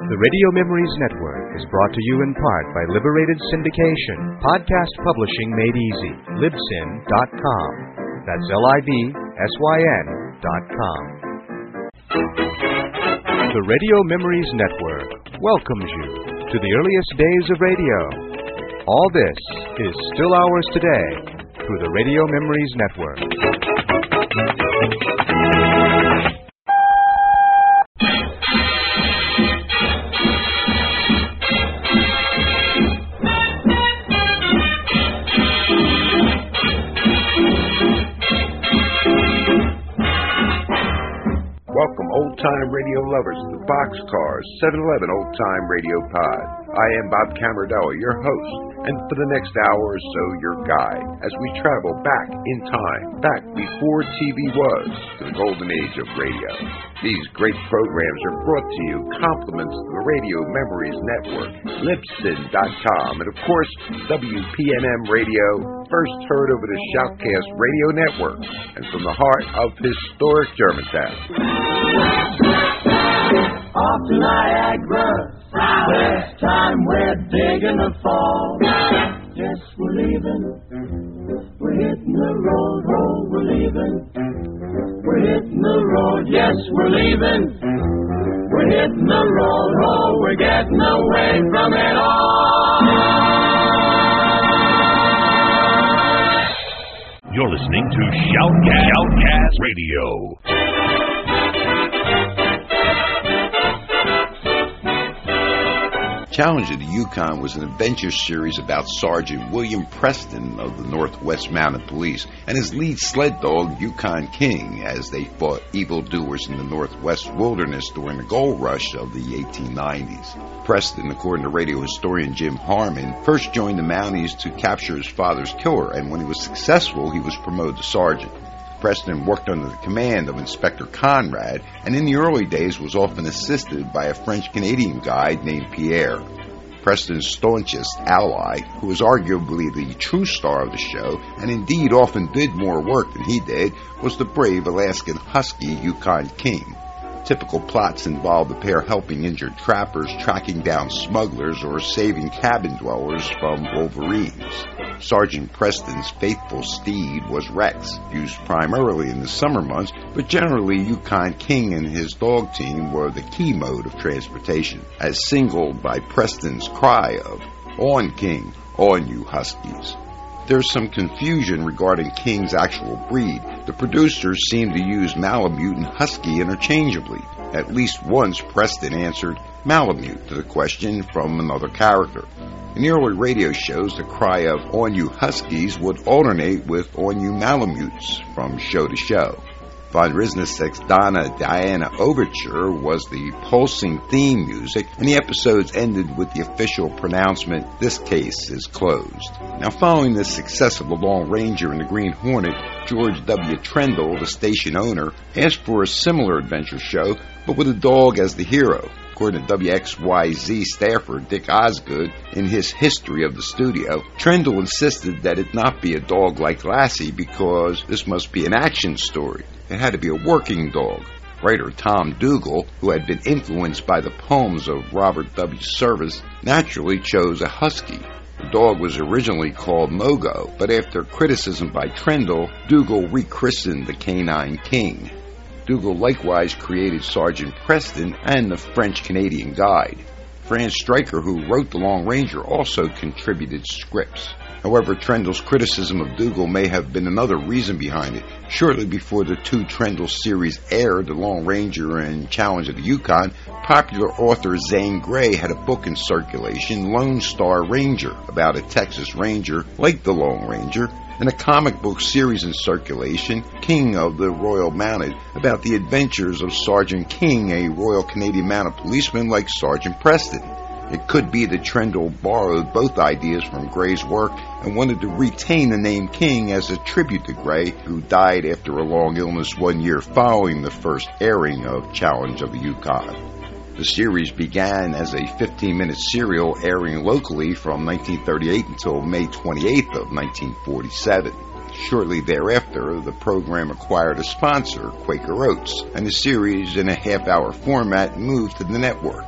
The Radio Memories Network is brought to you in part by Liberated Syndication, podcast publishing made easy, Libsyn.com. That's LIBSYN.com. The Radio Memories Network welcomes you to the earliest days of radio. All this is still ours today through the Radio Memories Network. Welcome, old-time radio lovers, to the Boxcars 711 Old-Time Radio Pod. I am Bob Camardello, your host, and for the next hour or so, your guide, as we travel back in time, back before TV was, to the golden age of radio. These great programs are brought to you compliments of the Radio Memories Network, Libsyn.com, and of course, WPNM Radio, first heard over the Shoutcast Radio Network, and from the heart of historic Germantown. Off to Niagara, this time we're digging the fall. Yes, we're leaving. We're hitting the road, we're leaving. We're hitting the road, yes, we're leaving. We're hitting the road, we're getting away from it all. You're listening to Shoutcast Radio. Challenge of the Yukon was an adventure series about Sergeant William Preston of the Northwest Mounted Police and his lead sled dog, Yukon King, as they fought evildoers in the Northwest wilderness during the gold rush of the 1890s. Preston, according to radio historian Jim Harmon, first joined the Mounties to capture his father's killer, and when he was successful, he was promoted to sergeant. Preston worked under the command of Inspector Conrad, and in the early days was often assisted by a French-Canadian guide named Pierre. Preston's staunchest ally, who was arguably the true star of the show, and indeed often did more work than he did, was the brave Alaskan Husky Yukon King. Typical plots involved the pair helping injured trappers, tracking down smugglers, or saving cabin dwellers from wolverines. Sergeant Preston's faithful steed was Rex, used primarily in the summer months, but generally Yukon King and his dog team were the key mode of transportation, as singled by Preston's cry of, "On King, on you Huskies." There's some confusion regarding King's actual breed. The producers seem to use Malamute and Husky interchangeably. At least once Preston answered Malamute to the question from another character. In the early radio shows, the cry of "On you Huskies" would alternate with "On you Malamutes" from show to show. Von Riznicek's Donna Diana Overture was the pulsing theme music, and the episodes ended with the official pronouncement, "This case is closed." Now, following the success of The Lone Ranger and the Green Hornet, George W. Trendle, the station owner, asked for a similar adventure show, but with a dog as the hero. According to WXYZ staffer Dick Osgood, in his history of the studio, Trendle insisted that it not be a dog like Lassie because this must be an action story. It had to be a working dog. Writer Tom Dougal, who had been influenced by the poems of Robert W. Service, naturally chose a husky. The dog was originally called Mogo, but after criticism by Trendle, Dougal rechristened the Canine King. Dougal likewise created Sergeant Preston and the French-Canadian guide. Franz Stryker, who wrote The Lone Ranger, also contributed scripts. However, Trendle's criticism of Dougal may have been another reason behind it. Shortly before the two Trendle series aired, The Lone Ranger and Challenge of the Yukon, popular author Zane Grey had a book in circulation, Lone Star Ranger, about a Texas Ranger like the Lone Ranger, and a comic book series in circulation, King of the Royal Mounted, about the adventures of Sergeant King, a Royal Canadian Mounted policeman like Sergeant Preston. It could be that Trendle borrowed both ideas from Gray's work and wanted to retain the name King as a tribute to Gray, who died after a long illness 1 year following the first airing of Challenge of the Yukon. The series began as a 15-minute serial airing locally from 1938 until May 28th of 1947. Shortly thereafter, the program acquired a sponsor, Quaker Oats, and the series in a half-hour format moved to the networks.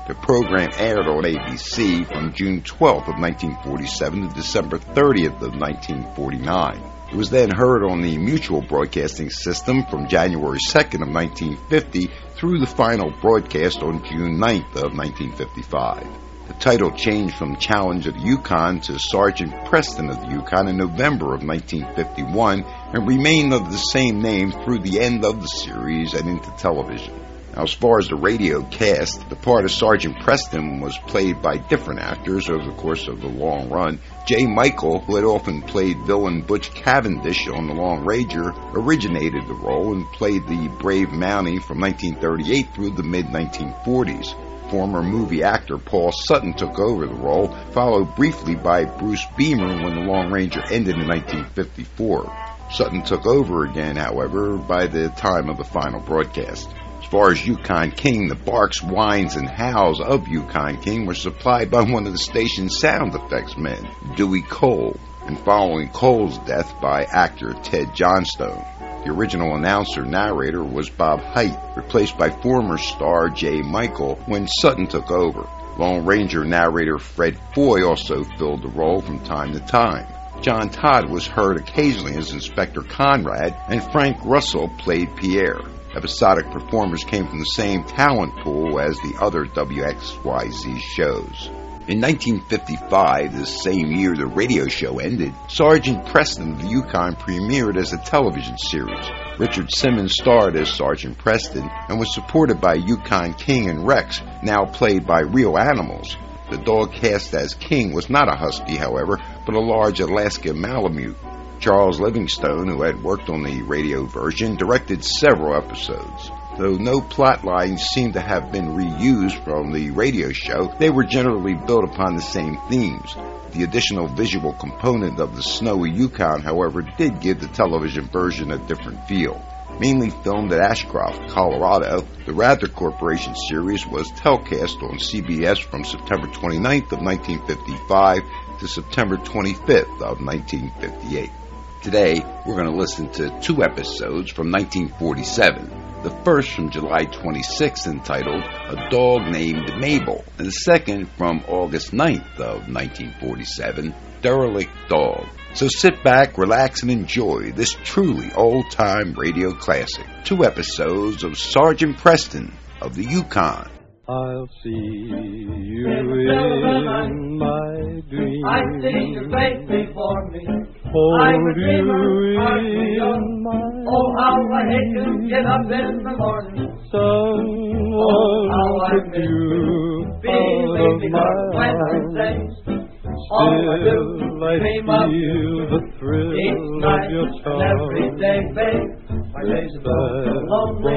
The program aired on ABC from June 12th of 1947 to December 30th of 1949. It was then heard on the Mutual Broadcasting System from January 2nd of 1950 through the final broadcast on June 9th of 1955. The title changed from Challenge of the Yukon to Sergeant Preston of the Yukon in November of 1951 and remained under the same name through the end of the series and into television. Now, as far as the radio cast, the part of Sergeant Preston was played by different actors over the course of the long run. Jay Michael, who had often played villain Butch Cavendish on The Lone Ranger, originated the role and played the brave Mountie from 1938 through the mid-1940s. Former movie actor Paul Sutton took over the role, followed briefly by Bruce Beamer when The Lone Ranger ended in 1954. Sutton took over again, however, by the time of the final broadcast. As far as Yukon King, the barks, whines, and howls of Yukon King were supplied by one of the station's sound effects men, Dewey Cole, and following Cole's death by actor Ted Johnstone. The original announcer-narrator was Bob Hite, replaced by former star Jay Michael when Sutton took over. Lone Ranger narrator Fred Foy also filled the role from time to time. John Todd was heard occasionally as Inspector Conrad, and Frank Russell played Pierre. Episodic performers came from the same talent pool as the other WXYZ shows. In 1955, the same year the radio show ended, Sergeant Preston of the Yukon premiered as a television series. Richard Simmons starred as Sergeant Preston and was supported by Yukon King and Rex, now played by real animals. The dog cast as King was not a husky, however, but a large Alaska Malamute. Charles Livingstone, who had worked on the radio version, directed several episodes. Though no plot lines seem to have been reused from the radio show, they were generally built upon the same themes. The additional visual component of the snowy Yukon, however, did give the television version a different feel. Mainly filmed at Ashcroft, Colorado, the Rather Corporation series was telecast on CBS from September 29th of 1955 to September 25th of 1958. Today, we're going to listen to two episodes from 1947. The first from July 26th, entitled A Dog Named Mabel, and the second from August 9th of 1947, Derelict Dog. So sit back, relax, and enjoy this truly old-time radio classic. Two episodes of Sergeant Preston of the Yukon. I'll see you in my dreams. I see your face before me. Hold you in my arms. Oh, how I hate to get up in the morning. Someone could you out of my arms. Still I feel the thrill of your charm. Every day, babe, my days are so lonely.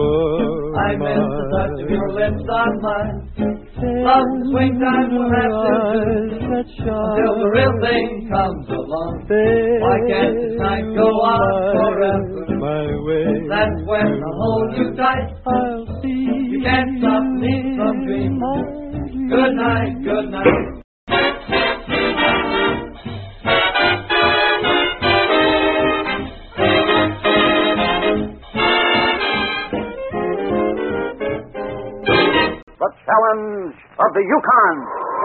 I miss the touch of your lips on mine. Love the swing time we'll have to until the real thing comes along. Why can't this night go on forever? That's when I'll hold you tight. You can't stop me from dreaming. Good night, good night. The Challenge of the Yukon.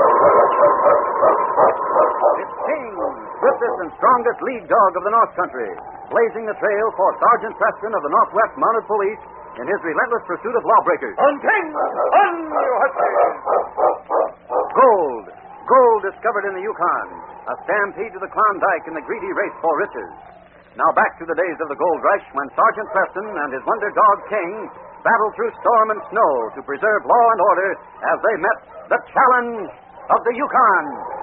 It's King, swiftest and strongest lead dog of the North Country, blazing the trail for Sergeant Preston of the Northwest Mounted Police in his relentless pursuit of lawbreakers. On King! On, you husky! Gold. Gold discovered in the Yukon. A stampede to the Klondike in the greedy race for riches. Now back to the days of the gold rush when Sergeant Preston and his wonder dog King battled through storm and snow to preserve law and order as they met the Challenge of the Yukon.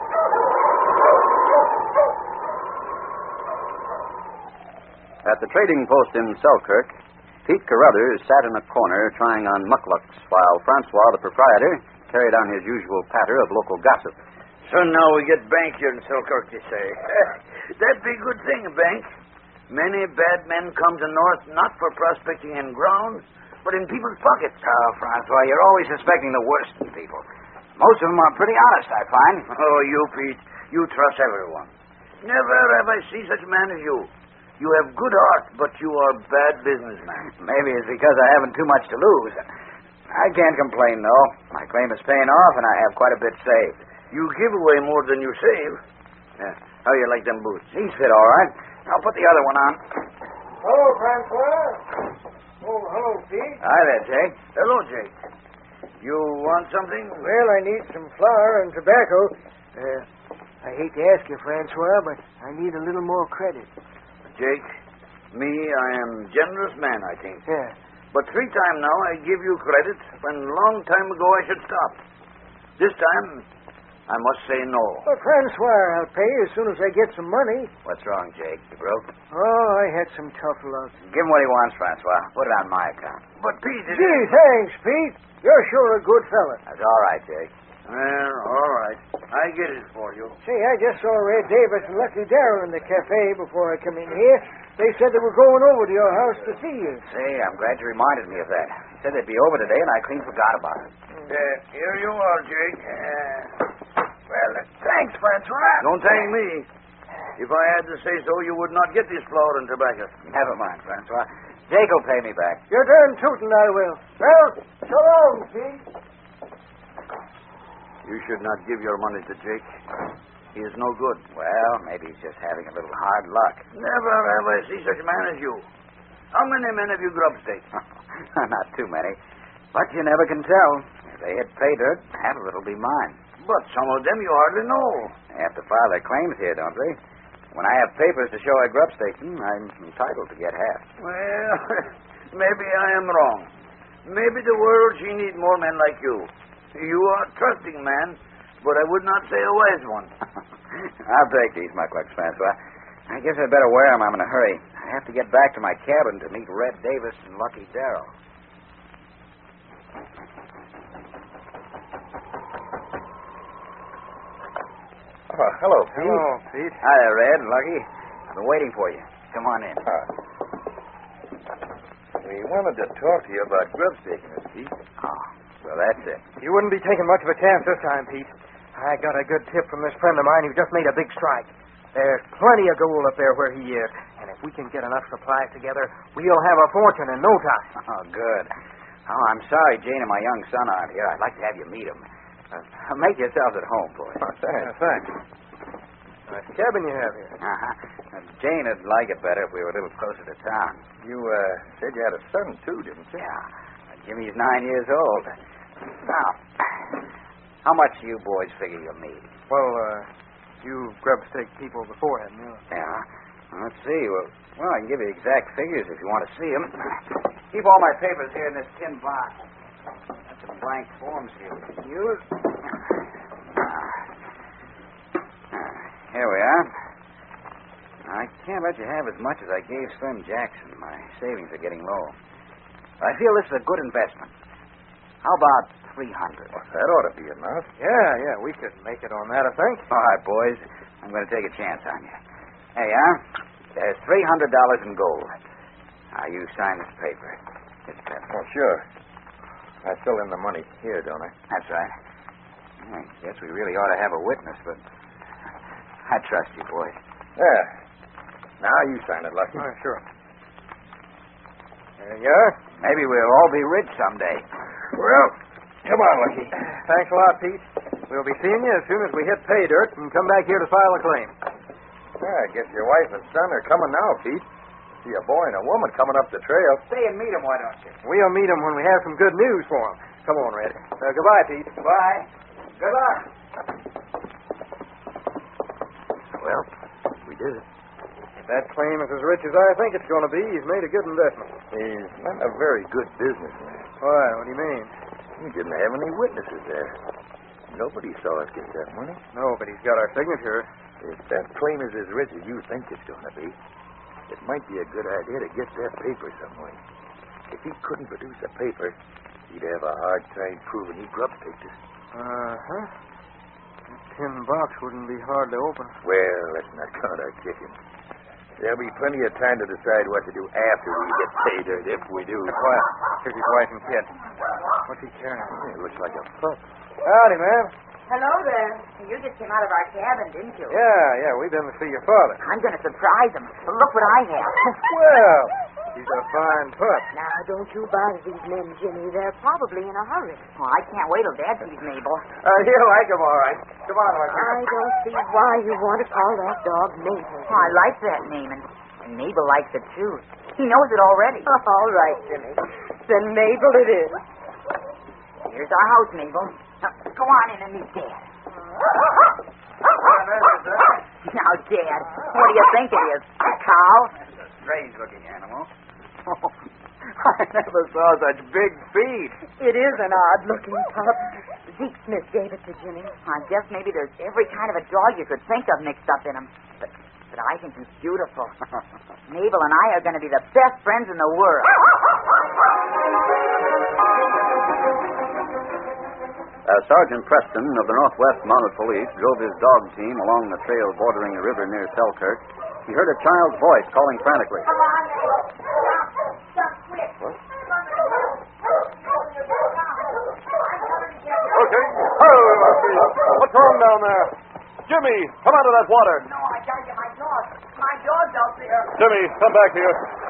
At the trading post in Selkirk, Pete Carruthers sat in a corner trying on mucklucks while Francois, the proprietor, carried on his usual patter of local gossip. So now we get bank here in Selkirk, you say. That'd be a good thing, a bank. Many bad men come to North not for prospecting in ground, but in people's pockets. Oh, Francois, you're always suspecting the worst in people. Most of them are pretty honest, I find. Oh, you, Pete, you trust everyone. Never have I seen such a man as you. You have good heart, but you are bad businessman. Maybe it's because I haven't too much to lose. I can't complain, though. My claim is paying off, and I have quite a bit saved. You give away more than you save. Yeah. How you like them boots? These fit all right. I'll put the other one on. Hello, Francois. Oh, hello, Pete. Hi there, Jake. Hello, Jake. You want something? Well, I need some flour and tobacco. I hate to ask you, Francois, but I need a little more credit. Jake, I am generous man, I think. Yeah. But 3 times now I give you credit when long time ago I should stop. This time, I must say no. Well, Francois, I'll pay as soon as I get some money. What's wrong, Jake? You broke? Oh, I had some tough luck. Give him what he wants, Francois. Put it on my account. But, Pete, Gee, thanks, Pete. You're sure a good fella. That's all right, Jake. Well, all right. I get it for you. Say, I just saw Red Davis and Lucky Darrell in the cafe before I come in here. They said they were going over to your house to see you. Say, I'm glad you reminded me of that. They said they'd be over today, and I clean forgot about it. Here you are, Jake. Well, thanks, Francois. Don't thank me. If I had to say so, you would not get this flour and tobacco. Never mind, Francois. Jake will pay me back. You're darn tootin', I will. Well, so long, Pete. You should not give your money to Jake. He is no good. Well, maybe he's just having a little hard luck. Never have I seen such a man as you. How many men have you grubstaked? Not too many. But you never can tell. If they hit pay dirt, half of it will be mine. But some of them you hardly know. They have to file their claims here, don't they? When I have papers to show I grubstaked them, I'm entitled to get half. Well, maybe I am wrong. Maybe the world, she need more men like you. You are a trusting man, but I would not say a wise one. I'll take these mucklucks, Francois. I guess I'd better wear them. I'm in a hurry. I have to get back to my cabin to meet Red Davis and Lucky Darrell. Oh, hello, Pete. Hello, Pete. Hi there, Red and Lucky. I've been waiting for you. Come on in. We wanted to talk to you about grubstaking us, Pete. Oh, well, that's it. You wouldn't be taking much of a chance this time, Pete. I got a good tip from this friend of mine who just made a big strike. There's plenty of gold up there where he is. And if we can get enough supplies together, we'll have a fortune in no time. Oh, good. Oh, I'm sorry Jane and my young son aren't here. I'd like to have you meet them. Make yourselves at home, boys. Oh, thanks. Thanks. Nice cabin you have here. Uh-huh. Jane would like it better if we were a little closer to town. You said you had a son, too, didn't you? Yeah. Jimmy's 9 years old. Now, how much do you boys figure you'll need? Well, you've grubstaked people before, haven't you? Yeah. Well, let's see. Well, I can give you exact figures if you want to see them. Keep all my papers here in this tin box. That's some blank forms here we can use. Here we are. I can't let you have as much as I gave Slim Jackson. My savings are getting low. I feel this is a good investment. How about $300? Well, that ought to be enough. Yeah, we could make it on that, I think. All right, boys. I'm going to take a chance on you. There you are. There's $300 in gold. Now, you sign this paper. This pen. Oh, sure. I fill in the money here, don't I? That's right. I guess we really ought to have a witness, but I trust you, boys. Yeah. Now you sign it, Lucky. Oh, sure. There you are. Maybe we'll all be rich someday. Well, come on, Lucky. Thanks a lot, Pete. We'll be seeing you as soon as we hit pay dirt and come back here to file a claim. Yeah, I guess your wife and son are coming now, Pete. See a boy and a woman coming up the trail. Stay and meet them, why don't you? We'll meet them when we have some good news for them. Come on, Red. Goodbye, Pete. Bye. Good luck. Well, we did it. If that claim is as rich as I think it's going to be, he's made a good investment. He's not a very good businessman. Why? What do you mean? We didn't have any witnesses there. Nobody saw us get that money. No, but he's got our signature. If that claim is as rich as you think it's going to be, it might be a good idea to get that paper some way. If he couldn't produce a paper, he'd have a hard time proving he grubstaked us. Uh-huh. That tin box wouldn't be hard to open. Well, let's not count our chickens. There'll be plenty of time to decide what to do after we get paid, or if we do. Quiet. Here's his wife and kid. What's he carrying? It looks like a pup. Howdy, man. Hello there. You just came out of our cabin, didn't you? Yeah, we've been to see your father. I'm going to surprise him. Look what I have. Well, He's a fine pup. Now, don't you bother these men, Jimmy. They're probably in a hurry. Well, I can't wait till Dad sees Mabel. You like him, all right. Come on, Lucky. I don't see why you want to call that dog Mabel. Oh, I like that name, and Mabel likes it, too. He knows it already. All right, Jimmy. Then Mabel it is. Here's our house, Mabel. Now, go on in and meet Dad. Now, Dad, what do you think it is? A cow? Strange-looking animal. I never saw such big feet. It is an odd-looking pup. Zeke Smith gave it to Jimmy. I guess maybe there's every kind of a dog you could think of mixed up in him. But I think he's beautiful. Mabel and I are going to be the best friends in the world. As Sergeant Preston of the Northwest Mounted Police drove his dog team along the trail bordering the river near Selkirk, he heard a child's voice calling frantically. Come on, Mabel. Stop quick. Okay. What's wrong down there? Jimmy, come out of that water. No, I gotta get my dog. My dog's out there. Jimmy, come back here.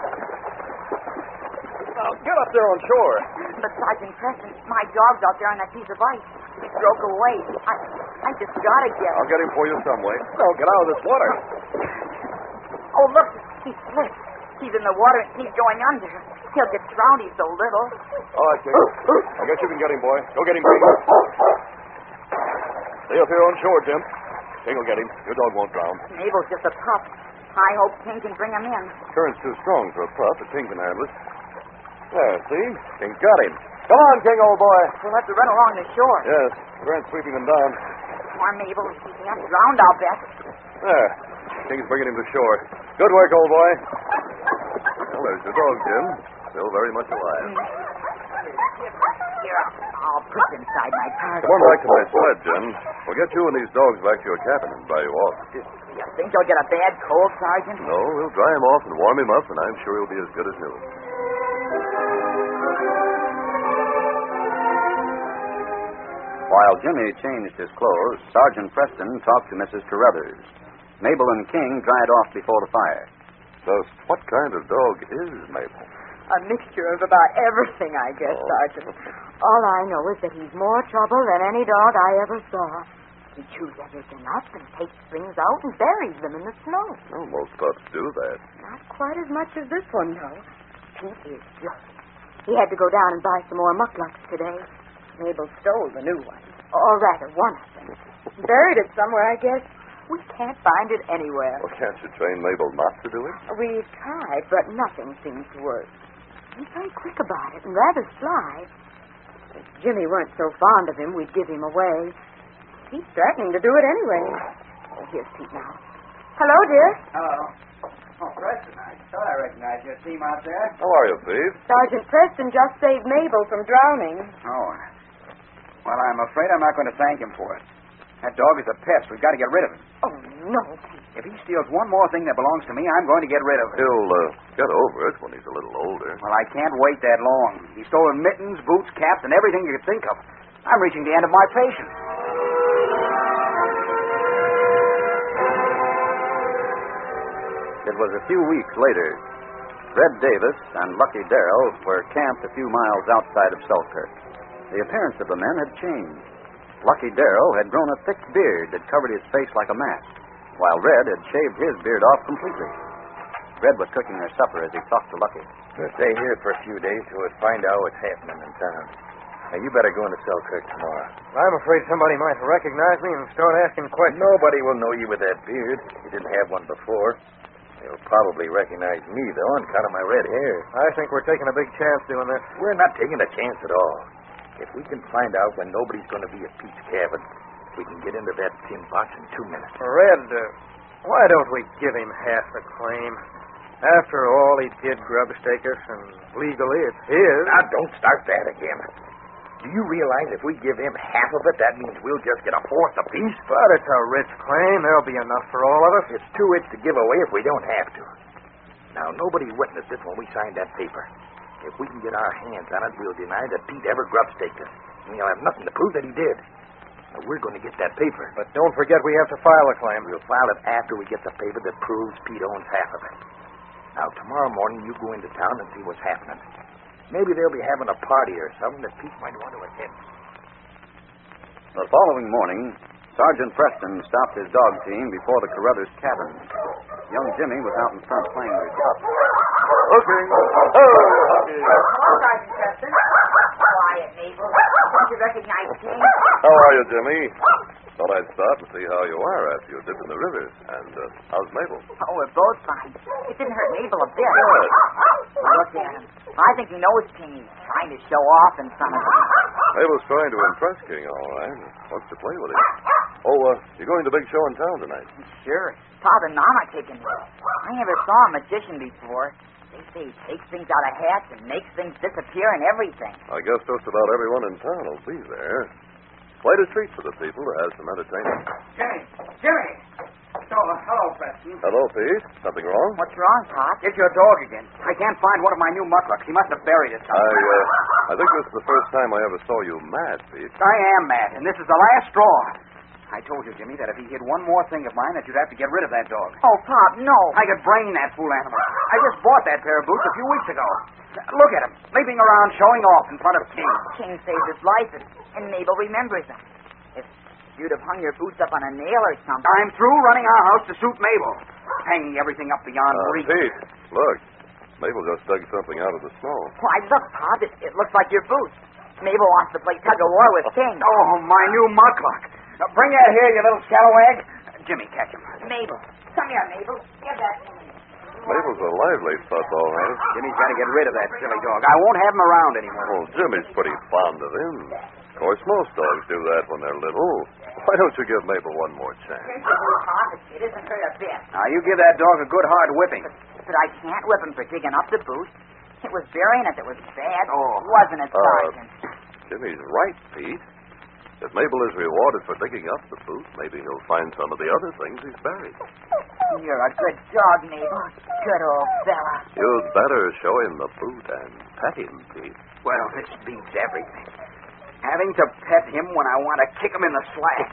Now, get up there on shore. But, Sergeant Preston, my dog's out there on that piece of ice. He broke away. I just gotta get him. I'll get him for you some way. No, get out of this water. Oh, look, he slipped. He's in the water and he's going under. He'll get drowned, he's so little. Oh, I see. I guess you can get him, boy. Go get him, King. Stay up here on shore, Jim. King will get him. Your dog won't drown. Mabel's just a pup. I hope King can bring him in. Current's too strong for a pup, but King can handle it. There, see? King got him. Come on, King, old boy. We'll have to run along the shore. Yes, Grant's sweeping him down. Poor Mabel. He's half drowned, I'll bet. There. King's bringing him to shore. Good work, old boy. Well, there's your dog, Jim. Still very much alive. Here, I'll put it inside my car. Come on back to my sled, Jim. We'll get you and these dogs back to your cabin and dry you off. You think they'll get a bad cold, Sergeant? No, we'll dry him off and warm him up, and I'm sure he'll be as good as new. While Jimmy changed his clothes, Sergeant Preston talked to Mrs. Carruthers. Mabel and King dried off before the fire. Just what kind of dog is Mabel? A mixture of about everything, I guess, Sergeant. All I know is that he's more trouble than any dog I ever saw. He chews everything up and takes things out and buries them in the snow. Well, most pups do that. Not quite as much as this one, though. He is just... He had to go down and buy some more mucklucks today. Mabel stole the new one. Or rather, one of them. Buried it somewhere, I guess. We can't find it anywhere. Well, can't you train Mabel not to do it? We've tried, but nothing seems to work. He's very quick about it and rather sly. If Jimmy weren't so fond of him, we'd give him away. He's threatening to do it anyway. Oh, here's Pete now. Hello, dear. Hello. Oh, Preston, I thought I recognized your team out there. How are you, Pete? Sergeant Preston just saved Mabel from drowning. Oh. Well, I'm afraid I'm not going to thank him for it. That dog is a pest. We've got to get rid of him. Oh, no, Pete. If he steals one more thing that belongs to me, I'm going to get rid of him. He'll get over it when he's a little older. Well, I can't wait that long. He's stolen mittens, boots, caps, and everything you could think of. I'm reaching the end of my patience. It was a few weeks later. Red Davis and Lucky Darrell were camped a few miles outside of Selkirk. The appearance of the men had changed. Lucky Darrell had grown a thick beard that covered his face like a mask, while Red had shaved his beard off completely. Red was cooking their supper as he talked to Lucky. We'll stay here for a few days till we find out what's happening in town. Now, you better go into Selkirk tomorrow. I'm afraid somebody might recognize me and start asking questions. Nobody will know you with that beard. You didn't have one before. They'll probably recognize me, though, on account of my red hair. I think we're taking a big chance doing this. We're not taking a chance at all. If we can find out when nobody's going to be at Pete's cabin, we can get into that tin box in 2 minutes. Red, why don't we give him half the claim? After all, he did grubstake us, and legally it's his. Now, don't start that again. Do you realize if we give him half of it, that means we'll just get a fourth apiece? But it's a rich claim. There'll be enough for all of us. It's too rich to give away if we don't have to. Now, nobody witnessed it when we signed that paper. If we can get our hands on it, we'll deny that Pete ever grubstaked us. And he'll have nothing to prove that he did. Now, we're going to get that paper. But don't forget we have to file a claim. We'll file it after we get the paper that proves Pete owns half of it. Now, tomorrow morning, you go into town and see what's happening. Maybe they'll be having a party or something that Pete might want to attend. The following morning, Sergeant Preston stopped his dog team before the Carruthers cabin. Young Jimmy was out in front playing with his pup. Hooking. Oh, Hooking. Hello, Sergeant Preston. Quiet, Mabel. Don't you recognize King? How are you, Jimmy? Thought I'd stop and see how you are after you dipped in the river. And how's Mabel? Oh, we're both fine. It didn't hurt Mabel a bit. Good. Look at him. I think he knows King. He's trying to show off in front of him. Mabel's trying to impress King, all right. Wants to play with him. Oh, you're going to the big show in town tonight. Sure. Pop and Mom are taking me. I never saw a magician before. They say he takes things out of hats and makes things disappear and everything. I guess just about everyone in town will be there. Quite a treat for the people to have some entertainment. Jimmy! Hello, Preston. Hello, Pete. Something wrong? What's wrong, Pop? It's your dog again. I can't find one of my new mucklucks. He must have buried it somewhere. I think this is the first time I ever saw you mad, Pete. I am mad, and this is the last straw. I told you, Jimmy, that if he hid one more thing of mine, that you'd have to get rid of that dog. Oh, Pop, no. I could brain that fool animal. I just bought that pair of boots a few weeks ago. Look at him, leaping around, showing off in front of King. King saved his life, and Mabel remembers him. If you'd have hung your boots up on a nail or something. I'm through running our house to suit Mabel. Hanging everything up beyond reach. Pete, look. Mabel just dug something out of the snow. Why, look, Pop, it looks like your boots. Mabel wants to play tug-of-war with King. Oh, my new muckluck. Now, bring that here, you little scalawag. Jimmy, catch him. Mabel. Come here, Mabel. Give that to me. Mabel's a lively fuss, all right. Jimmy's got to get rid of that silly dog. I won't have him around anymore. Well, Jimmy's pretty fond of him. Of course, most dogs do that when they're little. Why don't you give Mabel one more chance? Pop, it isn't hurt a bit. Now, you give that dog a good hard whipping. But I can't whip him for digging up the boots. It was burying it that was bad. Oh. Wasn't it, Sergeant? Jimmy's right, Pete. If Mabel is rewarded for digging up the boot, maybe he'll find some of the other things he's buried. You're a good dog, Mabel. Good old fella. You'd better show him the boot and pet him, Pete. Well, this beats everything. Having to pet him when I want to kick him in the slack.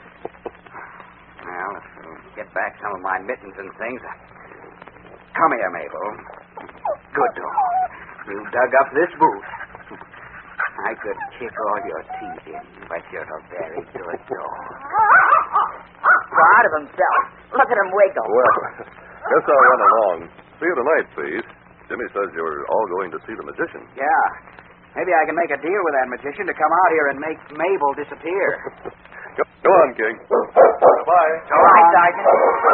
Well, if we'll get back some of my mittens and things. Come here, Mabel. Good dog. You dug up this boot. I could kick all your teeth in, but you're a very good dog. Proud of himself. Look at him wiggle. Well, guess I'll run along. See you tonight, Pete. Jimmy says you're all going to see the magician. Yeah. Maybe I can make a deal with that magician to come out here and make Mabel disappear. Go on, King. Bye. So long, Sergeant.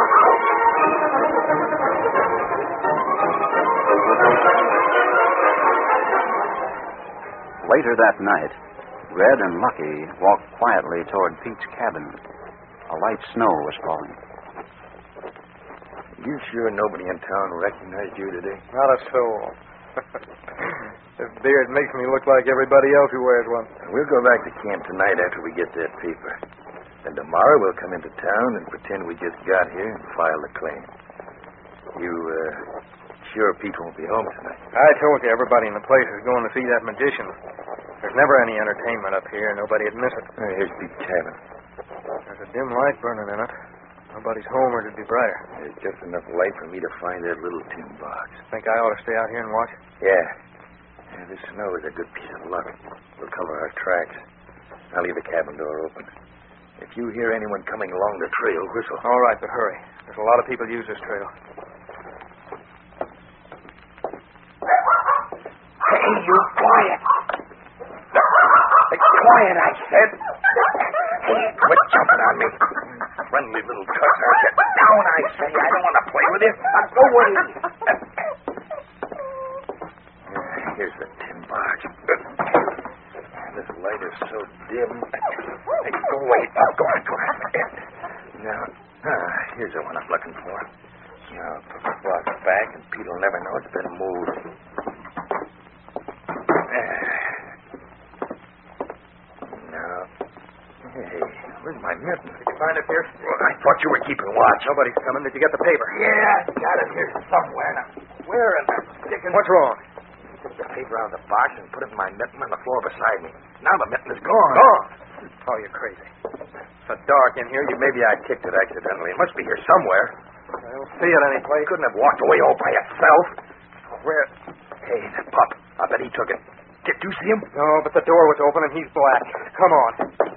Later that night, Red and Lucky walked quietly toward Pete's cabin. A light snow was falling. You sure nobody in town recognized you today? Not a soul. This beard makes me look like everybody else who wears one. We'll go back to camp tonight after we get that paper. Then tomorrow we'll come into town and pretend we just got here and file the claim. You, sure Pete won't be home tonight? I told you everybody in the place is going to see that magician. There's never any entertainment up here. Nobody'd miss it. Here's Pete's cabin. There's a dim light burning in it. Nobody's home or it'd be brighter. There's just enough light for me to find that little tin box. Think I ought to stay out here and watch? Yeah. This snow is a good piece of luck. We'll cover our tracks. I'll leave the cabin door open. If you hear anyone coming along the trail, whistle. All right, but hurry. There's a lot of people use this trail. Hey, you quiet. Quiet, I said. Hey, quit jumping on me. Friendly little cutter. Get down, I say. I don't want to play with you. Now go away. Here's the tin box. This light is so dim. Hey, go away. Go on. Now, here's the one I'm looking for. Now, put the box back, and Pete'll never know it's been moved. Now, hey, where's my mitten? Did you find it, Pierce? Well, I thought you were keeping watch. Nobody's coming. Did you get the paper? Yeah, got it here somewhere. Now, where in the dickens? What's wrong? I took the paper out of the box and put it in my mitten on the floor beside me. Now the mitten is gone. Gone? Oh, you're crazy. It's so dark in here. Maybe I kicked it accidentally. It must be here somewhere. I don't see it anyplace. Couldn't have walked away all by itself. Where? Hey, that pup. I bet he took it. Did you see him? No, but the door was open and he's black. Come on.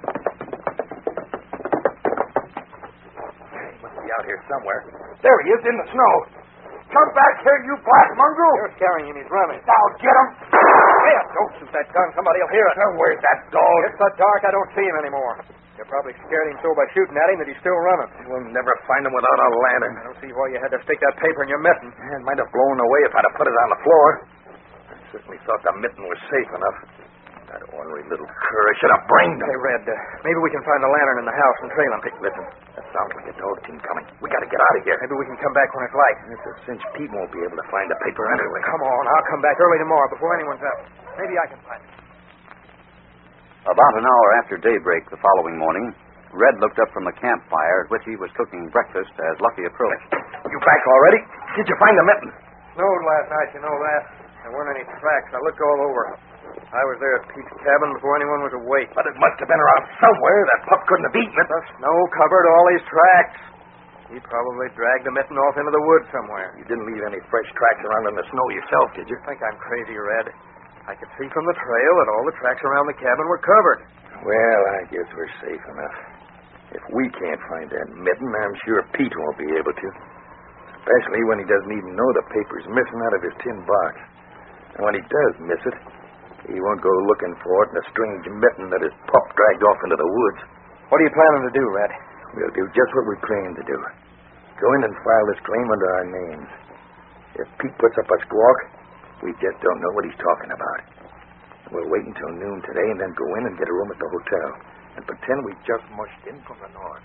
He must be out here somewhere. There he is in the snow. Come back here, you black mongrel. They're carrying him. He's running. Now get him. Hey, don't shoot that gun. Somebody will hear it. Now, where's that dog? It's so dark I don't see him anymore. You probably scared him so by shooting at him that he's still running. We'll never find him without a lantern. I don't see why you had to stick that paper in your mitten. It might have blown away if I'd have put it on the floor. I certainly thought the mitten was safe enough. That ornery little cur, I should have brained him. Hey, Red, maybe we can find the lantern in the house and trail him. Hey, listen, that sounds like a dog team coming. We got to get out of here. Maybe we can come back when it's light. It's a cinch Pete won't be able to find the paper anyway. Come on, I'll come back early tomorrow before anyone's up. Maybe I can find it. About an hour after daybreak the following morning, Red looked up from the campfire at which he was cooking breakfast as Lucky approached. You back already? Did you find the mitten? Snowed last night, you know that. There weren't any tracks. I looked all over. I was there at Pete's cabin before anyone was awake. But it must have been around somewhere. That pup couldn't have eaten it. The snow covered all these tracks. He probably dragged the mitten off into the woods somewhere. You didn't leave any fresh tracks around in the snow yourself, did you? I think I'm crazy, Red. I could see from the trail that all the tracks around the cabin were covered. Well, I guess we're safe enough. If we can't find that mitten, I'm sure Pete won't be able to. Especially when he doesn't even know the paper's missing out of his tin box. And when he does miss it, he won't go looking for it in a strange mitten that his pup dragged off into the woods. What are you planning to do, Red? We'll do just what we planned to do. Go in and file this claim under our names. If Pete puts up a squawk, we just don't know what he's talking about. We'll wait until noon today and then go in and get a room at the hotel and pretend we just mushed in from the north.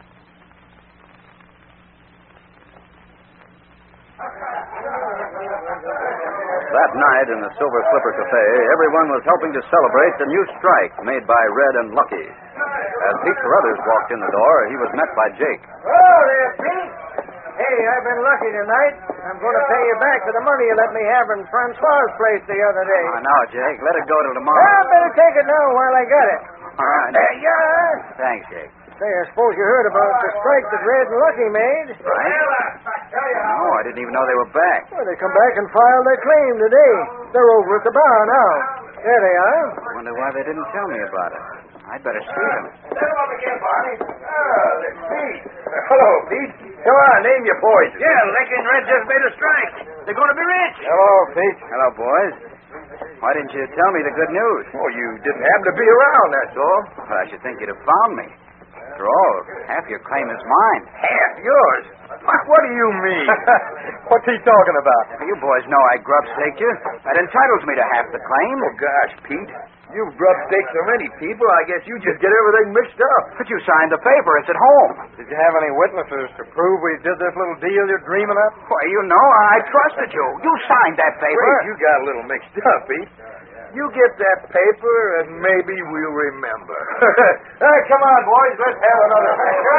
That night in the Silver Slipper Cafe, everyone was helping to celebrate the new strike made by Red and Lucky. As Pete Carruthers walked in the door, he was met by Jake. Oh, there, Pete. Hey, I've been lucky tonight. I'm going to pay you back for the money you let me have in Francois's place the other day. Oh, no, Jake. Let it go till tomorrow. I better take it now while I got it. All right. There you are. Thanks, Jake. Say, I suppose you heard about the strike that Red and Lucky made. Right? No, I didn't even know they were back. Well, they come back and filed their claim today. They're over at the bar now. There they are. I wonder why they didn't tell me about it. I'd better see them. Set them up again, Barney. Oh, it's Pete. Hello, Pete. Come on, name your boys. Yeah, Lucky and Red just made a strike. They're going to be rich. Hello, Pete. Hello, boys. Why didn't you tell me the good news? Oh, you didn't happen to be around, that's all. Well, I should think you'd have found me. After all, half your claim is mine. Half yours? What do you mean? What's he talking about? You boys know I grub-staked you. That entitles me to half the claim. Oh, gosh, Pete. You've grub-staked so many people, I guess you just get everything mixed up. But you signed the paper. It's at home. Did you have any witnesses to prove we did this little deal you're dreaming of? Why, you know, I trusted you. You signed that paper. Wait, you got a little mixed up, Pete. You get that paper, and maybe we'll remember. Hey, come on, boys. Let's have another.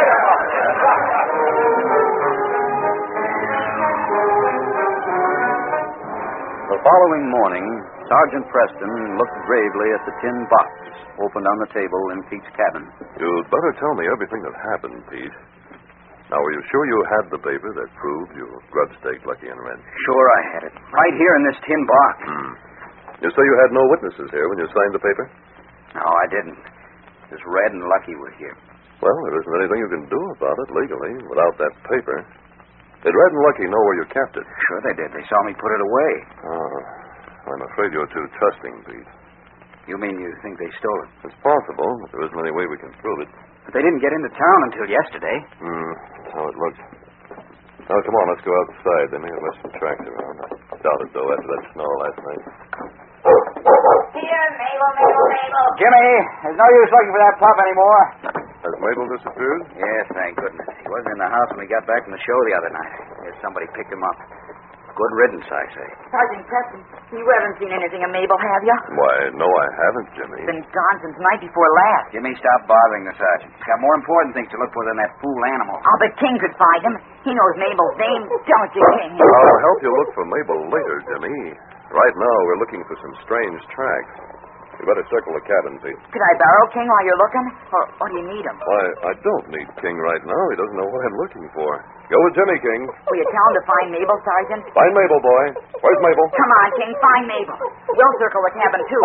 The following morning, Sergeant Preston looked gravely at the tin box opened on the table in Pete's cabin. You'd better tell me everything that happened, Pete. Now, were you sure you had the paper that proved you grub-staked Lucky and Red? Sure I had it. Right here in this tin box. You say you had no witnesses here when you signed the paper? No, I didn't. Just Red and Lucky were here. Well, there isn't anything you can do about it legally without that paper. Did Red and Lucky know where you kept it? Sure they did. They saw me put it away. Oh, I'm afraid you're too trusting, Pete. You mean you think they stole it? It's possible, but there isn't any way we can prove it. But they didn't get into town until yesterday. That's how it looks. Now, come on, let's go outside. They may have left some tracks around. I doubt it, though, after that snow last night. Here, Mabel. Jimmy, there's no use looking for that pup anymore. Has Mabel disappeared? Yes, thank goodness. He wasn't in the house when we got back from the show the other night. Guess somebody picked him up. Good riddance, I say. Sergeant Preston, you haven't seen anything of Mabel, have you? Why, no, I haven't, Jimmy. Been gone since night before last. Jimmy, stop bothering the sergeant. He's got more important things to look for than that fool animal. I'll bet King could find him. He knows Mabel's name, don't you, King? I'll help you look for Mabel later, Jimmy. Right now, we're looking for some strange tracks. You better circle the cabin, Pete. Could I borrow King while you're looking? Or do you need him? Why, I don't need King right now. He doesn't know what I'm looking for. Go with Jimmy, King. Will you tell him to find Mabel, Sergeant? Find Mabel, boy. Where's Mabel? Come on, King, find Mabel. We'll circle the cabin, too.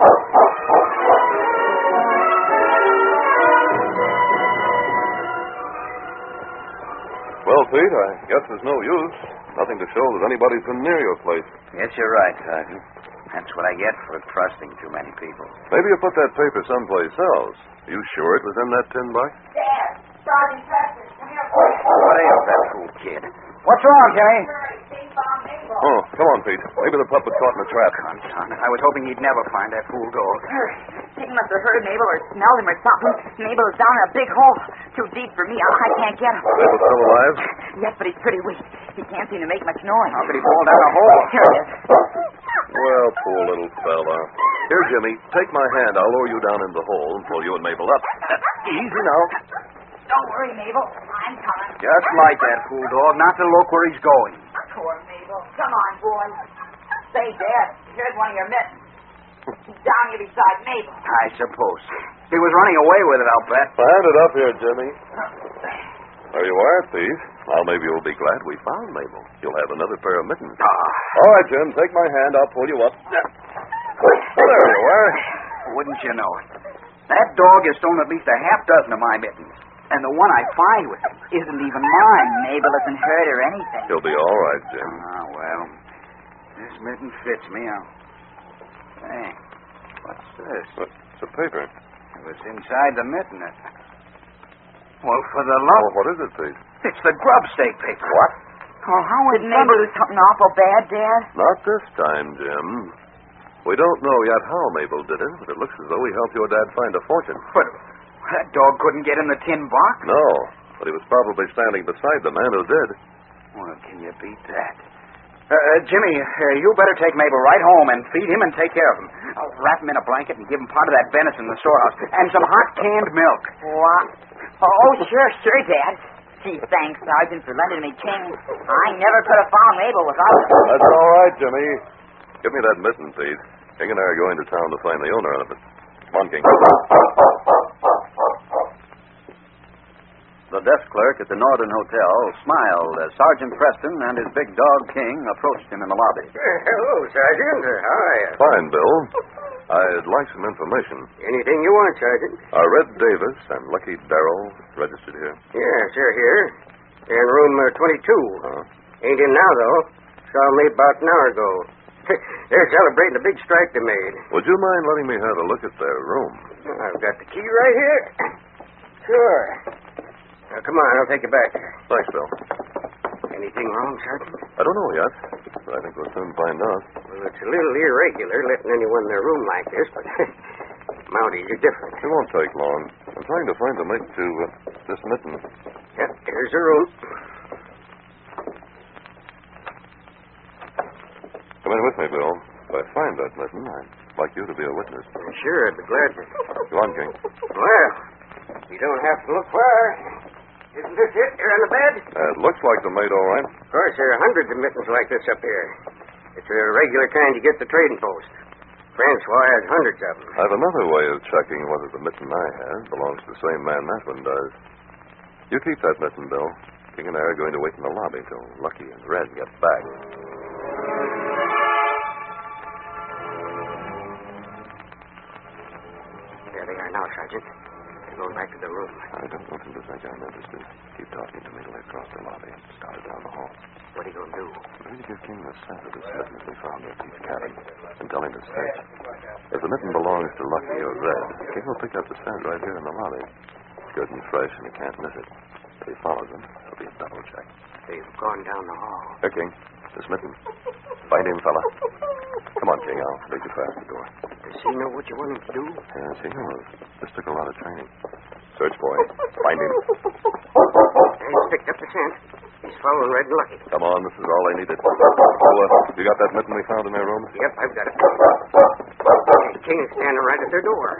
Well, Pete, I guess there's no use. Nothing to show that anybody's been near your place. Yes, you're right, Sergeant. That's what I get for trusting too many people. Maybe you put that paper someplace else. Are you sure it was in that tin box? Dad, Sergeant Preston, come here. What ails that fool kid? What's wrong, Jimmy? King found Mabel. Oh, come on, Pete. Maybe the pup was caught in a trap. Confound it. I was hoping he'd never find that fool dog. King must have heard Mabel or smelled him or something. Mabel is down in a big hole. Too deep for me. I can't get him. Mabel's still alive? Yes, but he's pretty weak. He can't seem to make much noise. How could he fall down a hole? Here he is. Well, poor little fella. Here, Jimmy, take my hand. I'll lower you down in the hole and pull you and Mabel up. Easy now. Don't worry, Mabel. I'm coming. Just like that fool dog, not to look where he's going. Poor Mabel. Come on, boy. Say, Dad, here's one of your mittens. Down here beside Mabel. I suppose. He was running away with it, I'll bet. Hand it up here, Jimmy. There you are, Thief. Now maybe you'll be glad we found Mabel. You'll have another pair of mittens. All right, Jim, take my hand. I'll pull you up. There you are. Wouldn't you know it? That dog has stolen at least a half dozen of my mittens. And the one I find with him isn't even mine. Mabel isn't hurt or anything. He'll be all right, Jim. Well, this mitten fits me. Hey, what's this? It's a paper. It was inside the mitten. Well, for the love... Oh, what is it, Pete? It's the grub stake paper. What? Oh, how did Mabel do something awful bad, Dad? Not this time, Jim. We don't know yet how Mabel did it, but it looks as though he helped your dad find a fortune. But that dog couldn't get in the tin box? No, but he was probably standing beside the man who did. Well, can you beat that? Jimmy, you better take Mabel right home and feed him and take care of him. I'll wrap him in a blanket and give him part of that venison in the storehouse and some hot canned milk. What? Oh, sure, Dad. Gee, thanks, Sergeant, for lending me King. I never could have found Mabel without him. That's all right, Jimmy. Give me that mitten, Pete. King and I are going to town to find the owner of it. Come on, King. The desk clerk at the Northern Hotel smiled as Sergeant Preston and his big dog, King, approached him in the lobby. Hello, Sergeant. How are you? Fine, Bill. I'd like some information. Anything you want, Sergeant? Are Red Davis and Lucky Darrell registered here? Yes, they're here. They're in room 22. Ain't in now, though. Saw them late about an hour ago. They're celebrating a big strike they made. Would you mind letting me have a look at their room? I've got the key right here. Sure. Now, come on, I'll take you back there. Thanks, Bill. Anything wrong, Sergeant? I don't know yet, but I think we'll soon find out. Well, it's a little irregular letting anyone in their room like this, but Mounties are different. It won't take long. I'm trying to find the mate to this mitten. Yep, here's the room. Come in with me, Bill. If I find that mitten, I'd like you to be a witness. Sure, I'd be glad to. Go on, King. Well, you don't have to look far. Isn't this it here on the bed? It looks like the mate, all right. Of course, there are hundreds of mittens like this up here. It's a regular kind you get at the trading post. Francois has hundreds of them. I have another way of checking whether the mitten I have belongs to the same man that one does. You keep that mitten, Bill. King and I are going to wait in the lobby till Lucky and Red get back. There they are now, Sergeant. They're going back to the room. I don't want him to think I'm interested. Keep talking to me till I cross the lobby and started down the hall. What are you going to do? Maybe give King the scent of the mitten we found at Pete's cabin and tell him to search. If the mitten belongs to Lucky or Red, King will pick up the scent right here in the lobby. It's good and fresh, and he can't miss it. If he follows them, it'll be a double check. They've gone down the hall. Here, King. This mitten. Find him, fella. Come on, King. I'll lead you past the door. Does he know what you want him to do? Yes, he knows. This took a lot of training. Search, boy. Find him. He's picked up the scent. He's following Red and Lucky. Come on, this is all I needed. Oh, you got that mitten we found in their room? Yep, I've got it. King's standing right at their door.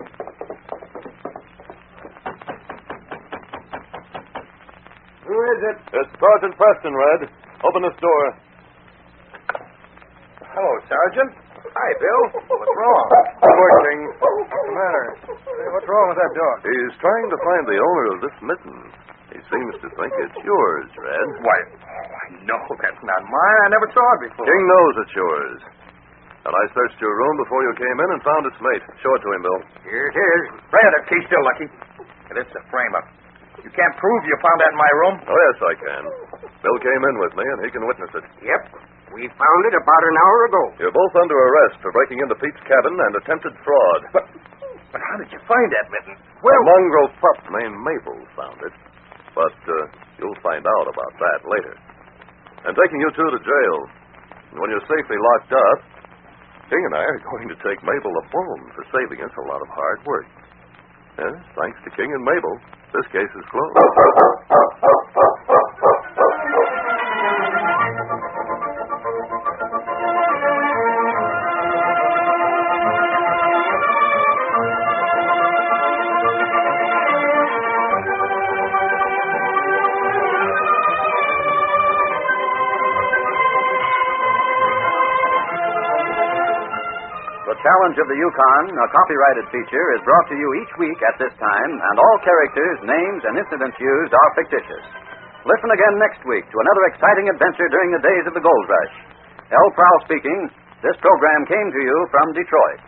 Who is it? It's Sergeant Preston, Red. Open this door. Hello, Sergeant. Hi, Bill. What's wrong? Poor King. What's the matter? Hey, what's wrong with that dog? He's trying to find the owner of this mitten. He seems to think it's yours, Red. Why, no, that's not mine. I never saw it before. King knows it's yours. And I searched your room before you came in and found its mate. Show it to him, Bill. Here it is. Right on the key still, Lucky. And it's a frame-up. You can't prove you found that in my room? Oh, yes, I can. Bill came in with me, and he can witness it. Yep. We found it about an hour ago. You're both under arrest for breaking into Pete's cabin and attempted fraud. But how did you find that mitten? A mongrel pup named Mabel found it. But you'll find out about that later. I'm taking you two to jail. And when you're safely locked up, King and I are going to take Mabel a bone for saving us a lot of hard work. Yes, thanks to King and Mabel, this case is closed. The Challenge of the Yukon, a copyrighted feature, is brought to you each week at this time, and all characters, names, and incidents used are fictitious. Listen again next week to another exciting adventure during the days of the gold rush. L. Prowl speaking. This program came to you from Detroit.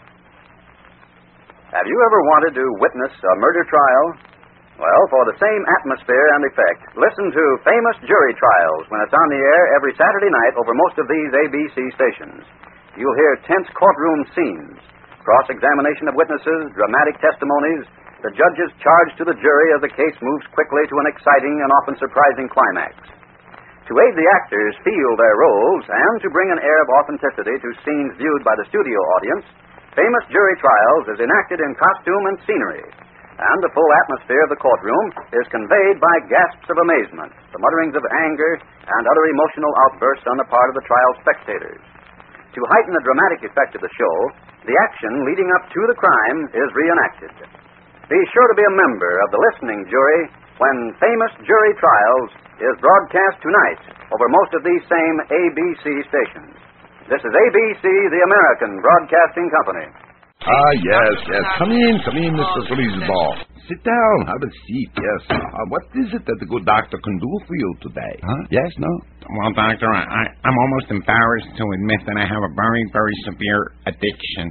Have you ever wanted to witness a murder trial? Well, for the same atmosphere and effect, listen to Famous Jury Trials when it's on the air every Saturday night over most of these ABC stations. You'll hear tense courtroom scenes, cross-examination of witnesses, dramatic testimonies, the judges charged to the jury as the case moves quickly to an exciting and often surprising climax. To aid the actors feel their roles and to bring an air of authenticity to scenes viewed by the studio audience, Famous Jury Trials is enacted in costume and scenery, and the full atmosphere of the courtroom is conveyed by gasps of amazement, the mutterings of anger, and other emotional outbursts on the part of the trial spectators. To heighten the dramatic effect of the show, the action leading up to the crime is reenacted. Be sure to be a member of the listening jury when Famous Jury Trials is broadcast tonight over most of these same ABC stations. This is ABC, the American Broadcasting Company. Yes. Come in, Mr. Greaseball. Sit down, have a seat, yes. What is it that the good doctor can do for you today? Huh? Yes, no? Well, Doctor, I'm almost embarrassed to admit that I have a very, very severe addiction.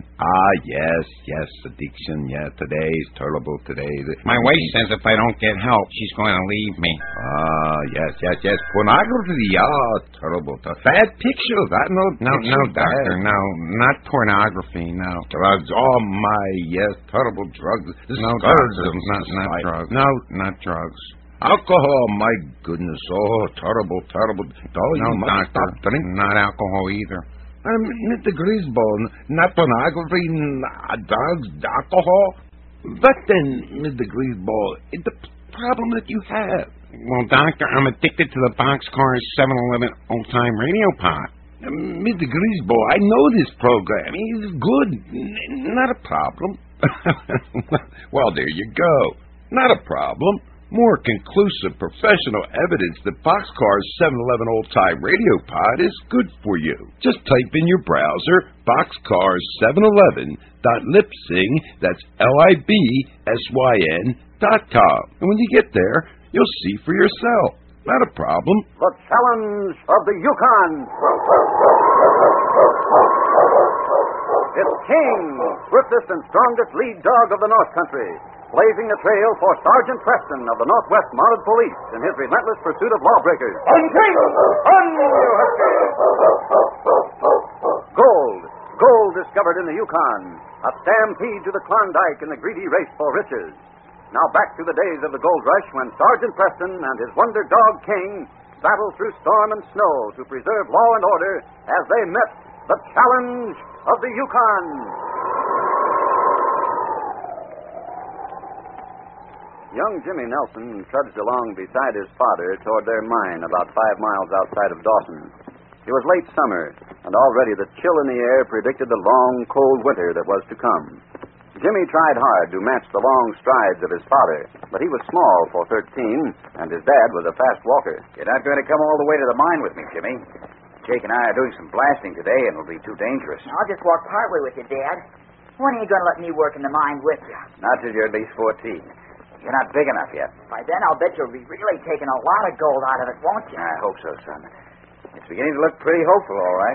Yes, addiction, yeah. Today is terrible, today. My wife says if I don't get help, she's going to leave me. Yes. Pornography, terrible. Bad pictures, No, Doctor, no. Not pornography, no. Drugs, yes, terrible drugs. No, Doctor, not drugs. No, not drugs. Alcohol, my goodness, terrible. No, Doctor, not alcohol either. Mr. Greaseball, not pornography, not drugs, alcohol. But then, Mr. Greaseball, the problem that you have. Well, Doctor, I'm addicted to the Boxcars 7-Eleven old-time radio pot. Mr. Greaseball, I know this program. It's good. Not a problem. Well, there you go. Not a problem. More conclusive professional evidence that Boxcar's 7-Eleven old-time radio pod is good for you. Just type in your browser boxcars711.libsyn, that's LIBSYN.com. And when you get there, you'll see for yourself. Not a problem. The Challenge of the Yukon. It's King, swiftest and strongest lead dog of the North Country, blazing the trail for Sergeant Preston of the Northwest Mounted Police in his relentless pursuit of lawbreakers. On King! On, you husky! Gold discovered in the Yukon, a stampede to the Klondike in the greedy race for riches. Now back to the days of the gold rush when Sergeant Preston and his wonder dog King battled through storm and snow to preserve law and order as they met the Challenge of the Yukon. Young Jimmy Nelson trudged along beside his father toward their mine about 5 miles outside of Dawson. It was late summer, and already the chill in the air predicted the long, cold winter that was to come. Jimmy tried hard to match the long strides of his father, but he was small for 13, and his dad was a fast walker. You're not going to come all the way to the mine with me, Jimmy. Jake and I are doing some blasting today, and it'll be too dangerous. I'll just walk partway with you, Dad. When are you going to let me work in the mine with you? Not till you're at least 14. You're not big enough yet. By then, I'll bet you'll be really taking a lot of gold out of it, won't you? I hope so, son. It's beginning to look pretty hopeful, all right.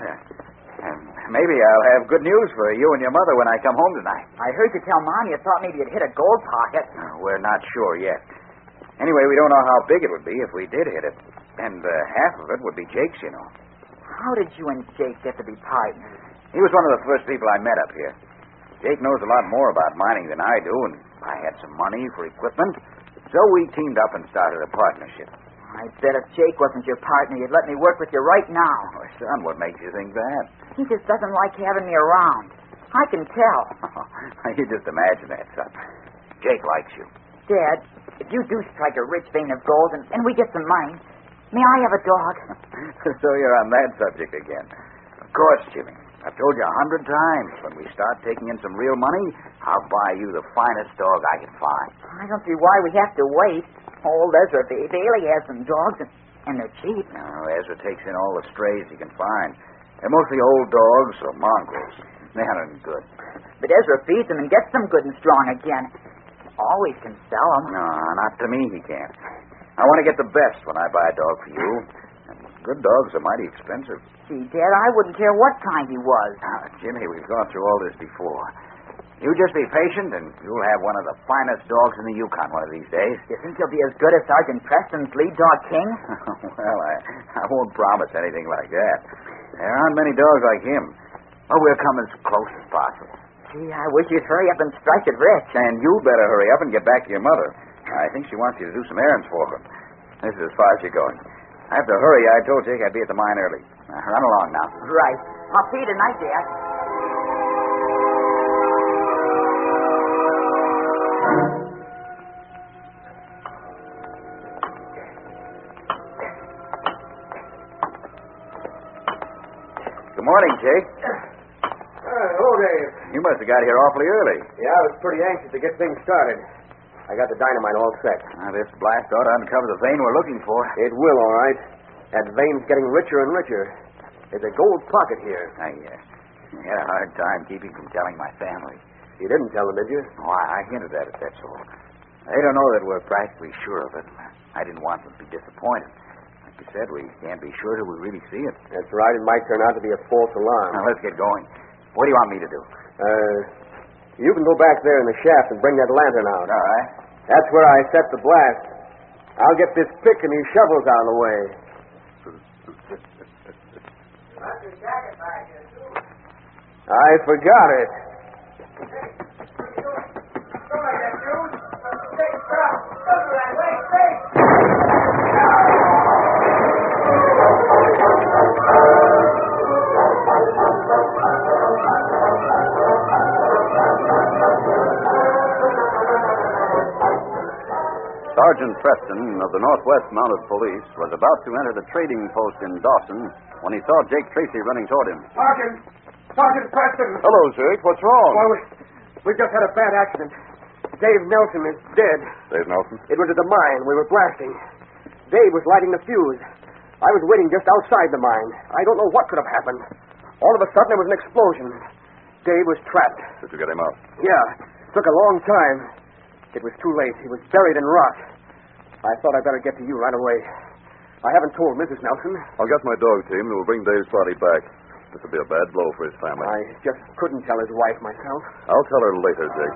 Maybe I'll have good news for you and your mother when I come home tonight. I heard you tell Mom you thought maybe you'd hit a gold pocket. We're not sure yet. Anyway, we don't know how big it would be if we did hit it. And half of it would be Jake's, you know. How did you and Jake get to be partners? He was one of the first people I met up here. Jake knows a lot more about mining than I do, and I had some money for equipment. So we teamed up and started a partnership. I bet if Jake wasn't your partner, you'd let me work with you right now. Oh, son, what makes you think that? He just doesn't like having me around. I can tell. You just imagine that, son. Jake likes you. Dad, if you do strike a rich vein of gold and we get some money, may I have a dog? So you're on that subject again. Of course, Jimmy. I've told you 100 times. When we start taking in some real money, I'll buy you the finest dog I can find. I don't see why we have to wait. Old Ezra Bailey has some dogs, and they're cheap. No, Ezra takes in all the strays he can find. They're mostly old dogs or mongrels. They aren't good. But Ezra feeds them and gets them good and strong again. Always can sell them. No, not to me he can't. I want to get the best when I buy a dog for you. And good dogs are mighty expensive. Gee, Dad, I wouldn't care what kind he was. Jimmy, we've gone through all this before. You just be patient, and you'll have one of the finest dogs in the Yukon one of these days. You think he'll be as good as Sergeant Preston's lead dog, King? Well, I won't promise anything like that. There aren't many dogs like him. Oh, we'll come as close as possible. Gee, I wish you'd hurry up and strike it rich. And you better hurry up and get back to your mother. I think she wants you to do some errands for her. This is as far as you're going. I have to hurry. I told Jake I'd be at the mine early. Run along now. Right. I'll see you tonight, Dad. Good morning, Jake. Hello, Dave. You must have got here awfully early. Yeah, I was pretty anxious to get things started. I got the dynamite all set. This blast ought to uncover the vein we're looking for. It will, all right. That vein's getting richer and richer. There's a gold pocket here. I had a hard time keeping from telling my family. You didn't tell them, did you? Oh, I hinted at it, that's all. They don't know that we're practically sure of it. I didn't want them to be disappointed. Like you said, we can't be sure till we really see it. That's right. It might turn out to be a false alarm. Now, let's get going. What do you want me to do? You can go back there in the shaft and bring that lantern out. All right. That's where I set the blast. I'll get this pick and these shovels out of the way. I forgot it. Sergeant Preston of the Northwest Mounted Police was about to enter the trading post in Dawson when he saw Jake Tracy running toward him. Sergeant Preston! Hello, Jake. What's wrong? Well, we just had a bad accident. Dave Nelson is dead. Dave Nelson? It was at the mine. We were blasting. Dave was lighting the fuse. I was waiting just outside the mine. I don't know what could have happened. All of a sudden, there was an explosion. Dave was trapped. Did you get him out? Yeah. Took a long time. It was too late. He was buried in rock. I thought I'd better get to you right away. I haven't told Mrs. Nelson. I'll get my dog team and we'll bring Dave's body back. This will be a bad blow for his family. I just couldn't tell his wife myself. I'll tell her later, Jake.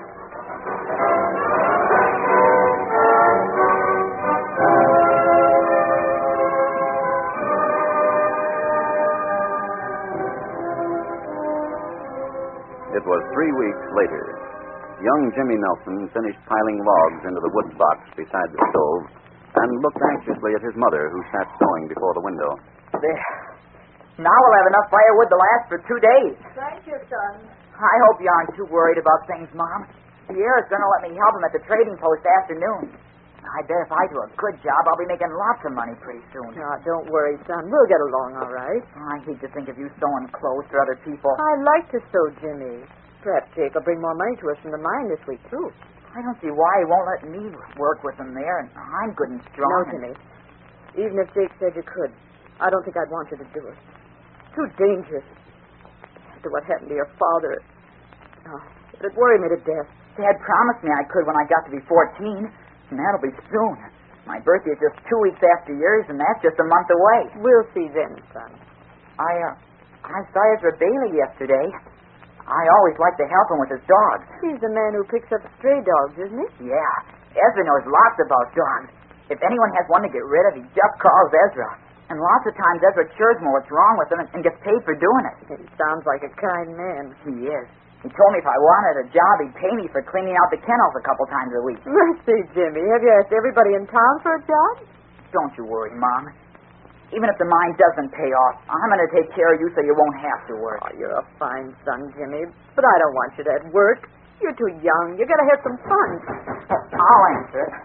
It was 3 weeks later. Young Jimmy Nelson finished piling logs into the wood box beside the stove and looked anxiously at his mother, who sat sewing before the window. There. Now we'll have enough firewood to last for 2 days. Thank you, son. I hope you aren't too worried about things, Mom. Sierra's going to let me help him at the trading post afternoon. I bet if I do a good job, I'll be making lots of money pretty soon. No, don't worry, son. We'll get along all right. I hate to think of you sewing clothes for other people. I like to sew, Jimmy. Perhaps Jake will bring more money to us from the mine this week, too. I don't see why he won't let me work with him there, and I'm good and strong. No, Jimmy. Even if Jake said you could, I don't think I'd want you to do it. too dangerous. After what happened to your father, it'd worry me to death. Dad promised me I could when I got to be 14, and that'll be soon. My birthday is just 2 weeks after yours, and that's just a month away. We'll see then, son. I saw Ezra Bailey yesterday. I always like to help him with his dogs. He's the man who picks up stray dogs, isn't he? Yeah. Ezra knows lots about dogs. If anyone has one to get rid of, he just calls Ezra. And lots of times Ezra cures me what's wrong with him and gets paid for doing it. He sounds like a kind man. He is. He told me if I wanted a job, he'd pay me for cleaning out the kennels a couple times a week. Mercy, Jimmy. Have you asked everybody in town for a job? Don't you worry, Mom. Even if the mine doesn't pay off, I'm going to take care of you so you won't have to work. Oh, you're a fine son, Jimmy. But I don't want you to work. You're too young. You got to have some fun. I'll answer it.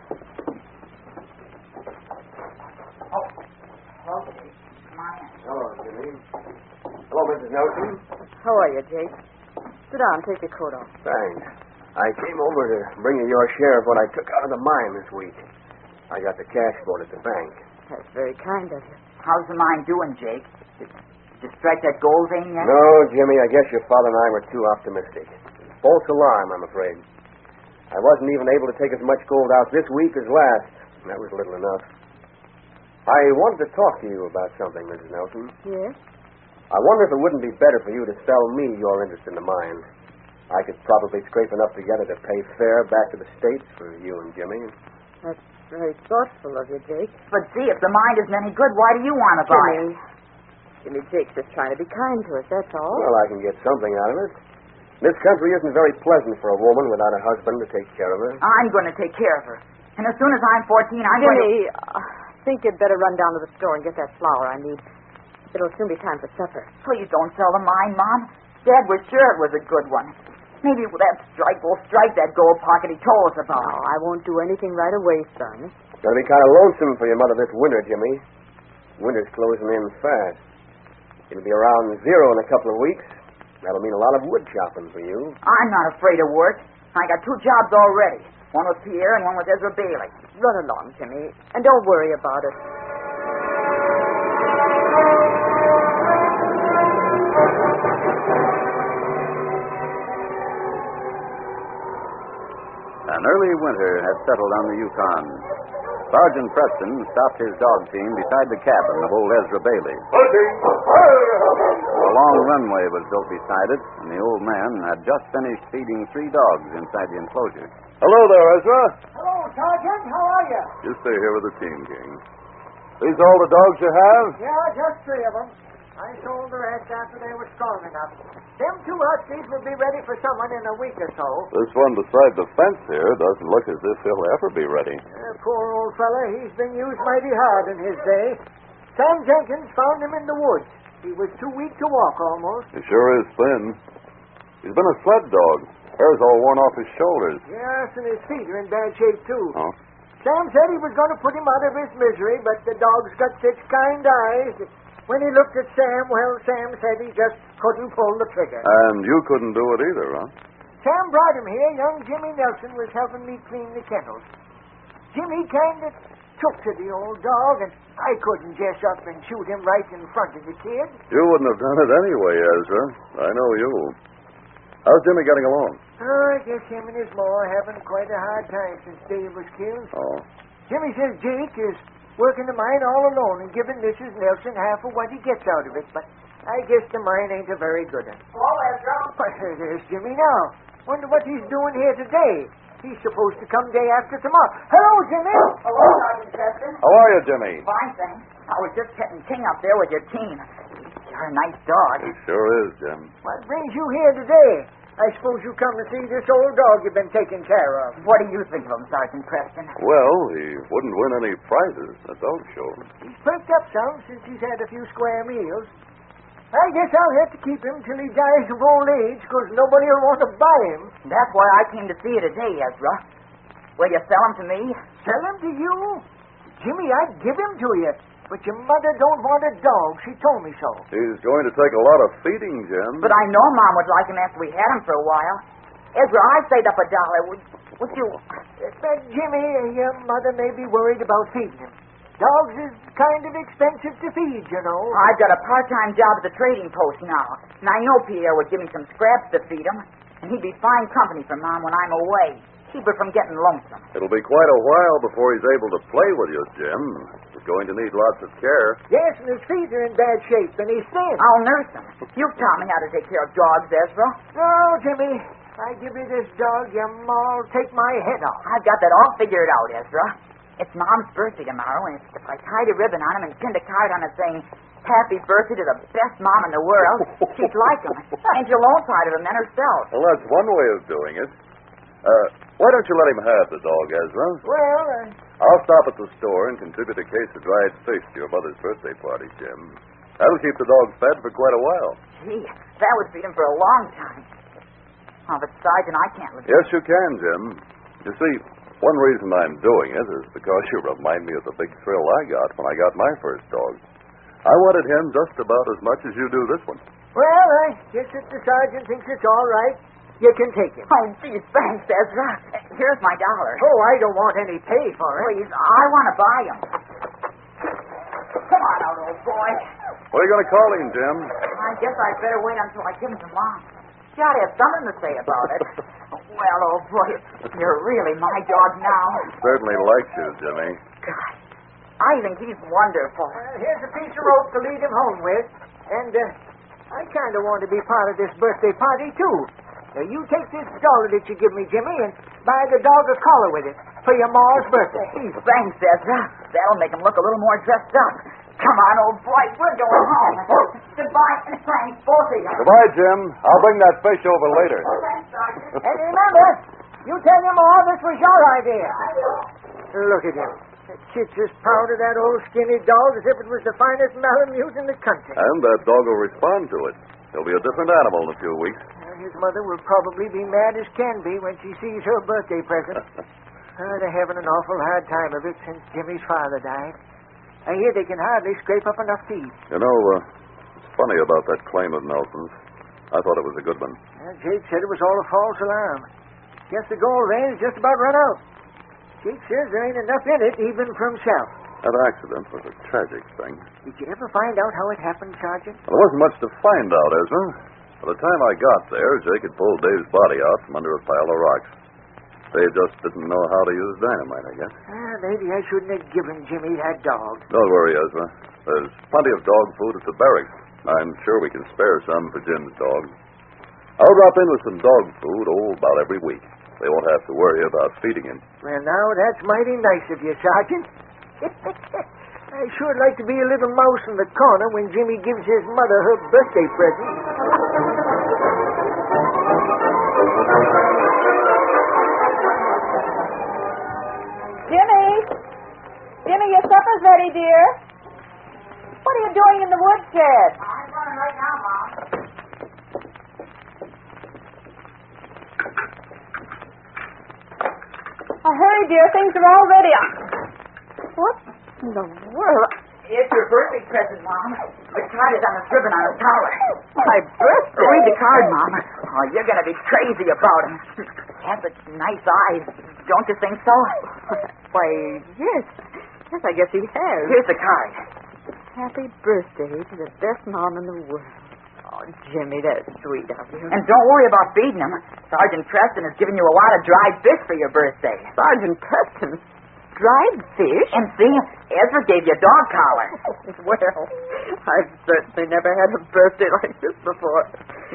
Okay. Come on in. Hello, Jimmy. Hello, Mrs. Nelson. How are you, Jake? Sit down. Take your coat off. Thanks. I came over to bring you your share of what I took out of the mine this week. I got the cash for it at the bank. That's very kind of you. How's the mine doing, Jake? Did you strike that gold vein yet? No, Jimmy, I guess your father and I were too optimistic. False alarm, I'm afraid. I wasn't even able to take as much gold out this week as last. And that was little enough. I wanted to talk to you about something, Mrs. Nelson. Yes? I wonder if it wouldn't be better for you to sell me your interest in the mine. I could probably scrape enough together to pay fair back to the States for you and Jimmy. That's very thoughtful of you, Jake. But see, if the mine isn't any good, why do you want to buy it? Jimmy, Jake's just trying to be kind to us, that's all. Well, I can get something out of it. This country isn't very pleasant for a woman without a husband to take care of her. I'm going to take care of her. And as soon as I'm 14, I'm Jimmy, I think you'd better run down to the store and get that flour I need. It'll soon be time for supper. Please don't sell the mine, Mom. Dad was sure it was a good one. Maybe that strike will strike that gold pocket he told us about. No, I won't do anything right away, son. It's going to be kind of lonesome for your mother this winter, Jimmy. Winter's closing in fast. It'll be around zero in a couple of weeks. That'll mean a lot of wood chopping for you. I'm not afraid of work. I got 2 jobs already. One with Pierre and one with Ezra Bailey. Run along, Jimmy, and don't worry about it. An early winter had settled on the Yukon. Sergeant Preston stopped his dog team beside the cabin of old Ezra Bailey. A long runway was built beside it, and the old man had just finished feeding 3 dogs inside the enclosure. Hello there, Ezra. Hello, Sergeant. How are you? You stay here with the team, King. These all the dogs you have? Yeah, just 3 of them. I sold the rest after they were strong enough. Them 2 huskies will be ready for someone in a week or so. This one beside the fence here doesn't look as if he'll ever be ready. Poor old fella, he's been used mighty hard in his day. Sam Jenkins found him in the woods. He was too weak to walk almost. He sure is thin. He's been a sled dog. Hair's all worn off his shoulders. Yes, and his feet are in bad shape, too. Oh? Sam said he was going to put him out of his misery, but the dog's got such kind eyes that when he looked at Sam, well, Sam said he just couldn't pull the trigger. And you couldn't do it either, huh? Sam brought him here. Young Jimmy Nelson was helping me clean the kennels. Jimmy kind of took to the old dog, and I couldn't just up and shoot him right in front of the kid. You wouldn't have done it anyway, Ezra. I know you. How's Jimmy getting along? Oh, I guess him and his ma are having quite a hard time since Dave was killed. Oh? Jimmy says Jake is working the mine all alone and giving Mrs. Nelson half of what he gets out of it, but I guess the mine ain't a very good one. Hello, Ezra. But there's Jimmy now. Wonder what he's doing here today. He's supposed to come day after tomorrow. Hello, Jimmy. Hello, Sergeant Preston. How are you, Jimmy? Fine, thanks. I was just petting King up there with your team. You're a nice dog. He sure is, Jim. What brings you here today? I suppose you come to see this old dog you've been taking care of. What do you think of him, Sergeant Preston? Well, he wouldn't win any prizes, that dog show. He's perked up some since he's had a few square meals. I guess I'll have to keep him till he dies of old age, because nobody will want to buy him. That's why I came to see you today, Ezra. Will you sell him to me? Sell him to you? Jimmy, I'd give him to you. But your mother don't want a dog. She told me so. He's going to take a lot of feeding, Jim. But I know Mom would like him after we had him for a while. Ezra, I saved up $1. Would you... But, Jimmy, your mother may be worried about feeding him. Dogs is kind of expensive to feed, you know. I've got a part-time job at the trading post now, and I know Pierre would give me some scraps to feed him, and he'd be fine company for Mom when I'm away. Keep her from getting lonesome. It'll be quite a while before he's able to play with you, Jim. He's going to need lots of care. Yes, and his feet are in bad shape, and he's thin. I'll nurse him. You've taught me how to take care of dogs, Ezra. No, Jimmy. If I give you this dog, your ma'll take my head off. I've got that all figured out, Ezra. It's Mom's birthday tomorrow, and if I tied a ribbon on him and pinned a card on it saying, "Happy birthday to the best mom in the world," she'd like him. And she'll own part of him and herself. Well, that's one way of doing it. Why don't you let him have the dog, Ezra? Well, I'll stop at the store and contribute a case of dried fish to your mother's birthday party, Jim. That'll keep the dog fed for quite a while. Gee, that would feed him for a long time. Oh, but Sergeant, I can't live. Yes, you can, Jim. You see, one reason I'm doing it is because you remind me of the big thrill I got when I got my first dog. I wanted him just about as much as you do this one. well, I guess if the sergeant thinks it's all right, you can take him. Oh, gee, thanks, Ezra. Here's my $1. Oh, I don't want any pay for it. Please, I want to buy him. Come on out, old boy. What are you going to call him, Jim? I guess I'd better wait until I give him to Mom. She ought to have something to say about it. Well, old boy, you're really my dog now. Certainly likes you, Jimmy. God, I think he's wonderful. Here's a piece of rope to lead him home with. And I kind of want to be part of this birthday party, too. Now, you take this dollar that you give me, Jimmy, and buy the dog a collar with it for your ma's birthday. Gee, thanks, Ezra. That'll make him look a little more dressed up. Come on, old boy, we're going home. Goodbye, and thanks, both of you. Goodbye, Jim. I'll bring that fish over later. Thanks, Sergeant. And remember, you tell your ma this was your idea. Look at him. That kid's as proud of that old skinny dog as if it was the finest Malamute in the country. And that dog will respond to it. He'll be a different animal in a few weeks. His mother will probably be mad as can be when she sees her birthday present. They're having an awful hard time of it since Jimmy's father died. I hear they can hardly scrape up enough to eat. You know, it's funny about that claim of Nelson's. I thought it was a good one. Jake said it was all a false alarm. Guess the gold vein is just about run out. Jake says there ain't enough in it even for himself. That accident was a tragic thing. Did you ever find out how it happened, Sergeant? Well, there wasn't much to find out, Ezra. By the time I got there, Jake had pulled Dave's body out from under a pile of rocks. They just didn't know how to use dynamite, I guess. Maybe I shouldn't have given Jimmy that dog. Don't worry, Ezra. There's plenty of dog food at the barracks. I'm sure we can spare some for Jim's dog. I'll drop in with some dog food, about every week. They won't have to worry about feeding him. Well, now, that's mighty nice of you, Sergeant. I sure would like to be a little mouse in the corner when Jimmy gives his mother her birthday present. Jimmy! Jimmy, your supper's ready, dear. What are you doing in the woodshed? I'm running right now, Mom. Oh, hurry, dear. Things are all ready. What in the world? It's your birthday present, Mom. The card is on the ribbon on his collar. My birthday? Read the card, Mom. Oh, you're going to be crazy about him. He has such nice eyes. Don't you think so? Why, yes. Yes, I guess he has. Here's the card. Happy birthday to the best mom in the world. Oh, Jimmy, that's sweet of you. And don't worry about feeding him. Sergeant Preston has given you a lot of dried fish for your birthday. Sergeant Preston? Dried fish? And see, Ezra gave you a dog collar. Well, I've certainly never had a birthday like this before.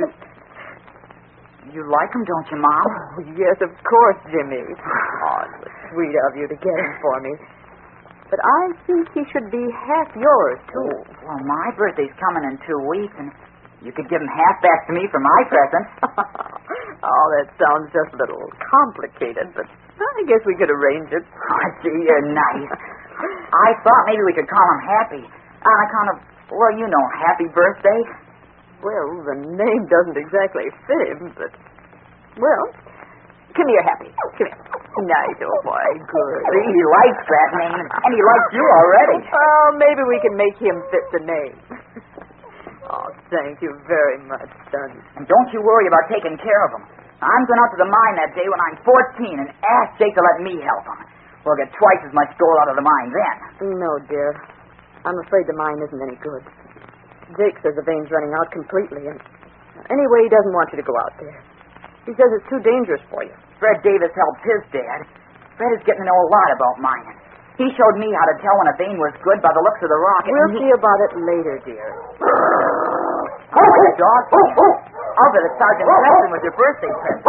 You like him, don't you, Mom? Oh, yes, of course, Jimmy. Oh, it was sweet of you to get him for me. But I think he should be half yours, too. Well, my birthday's coming in 2 weeks, and you could give him half back to me for my present. Oh, that sounds just a little complicated, but I guess we could arrange it. Oh, gee, you're nice. I thought maybe we could call him Happy. On account of, well, you know, Happy Birthday. Well, the name doesn't exactly fit him, but... Well, come here, Happy. Come here. Nice, old boy. Good. See, he likes that name, and he likes you already. Oh, maybe we can make him fit the name. Oh, thank you very much, son. And don't you worry about taking care of him. I'm going out to the mine that day when I'm 14 and ask Jake to let me help him. We'll get twice as much gold out of the mine then. No, dear. I'm afraid the mine isn't any good. Jake says the vein's running out completely, and anyway, he doesn't want you to go out there. He says it's too dangerous for you. Fred Davis helped his dad. Fred is getting to know a lot about mining. He showed me how to tell when a vein was good by the looks of the rock. We'll see about it later, dear. Oh, the dog. I'll bet that Sergeant Preston was your birthday present.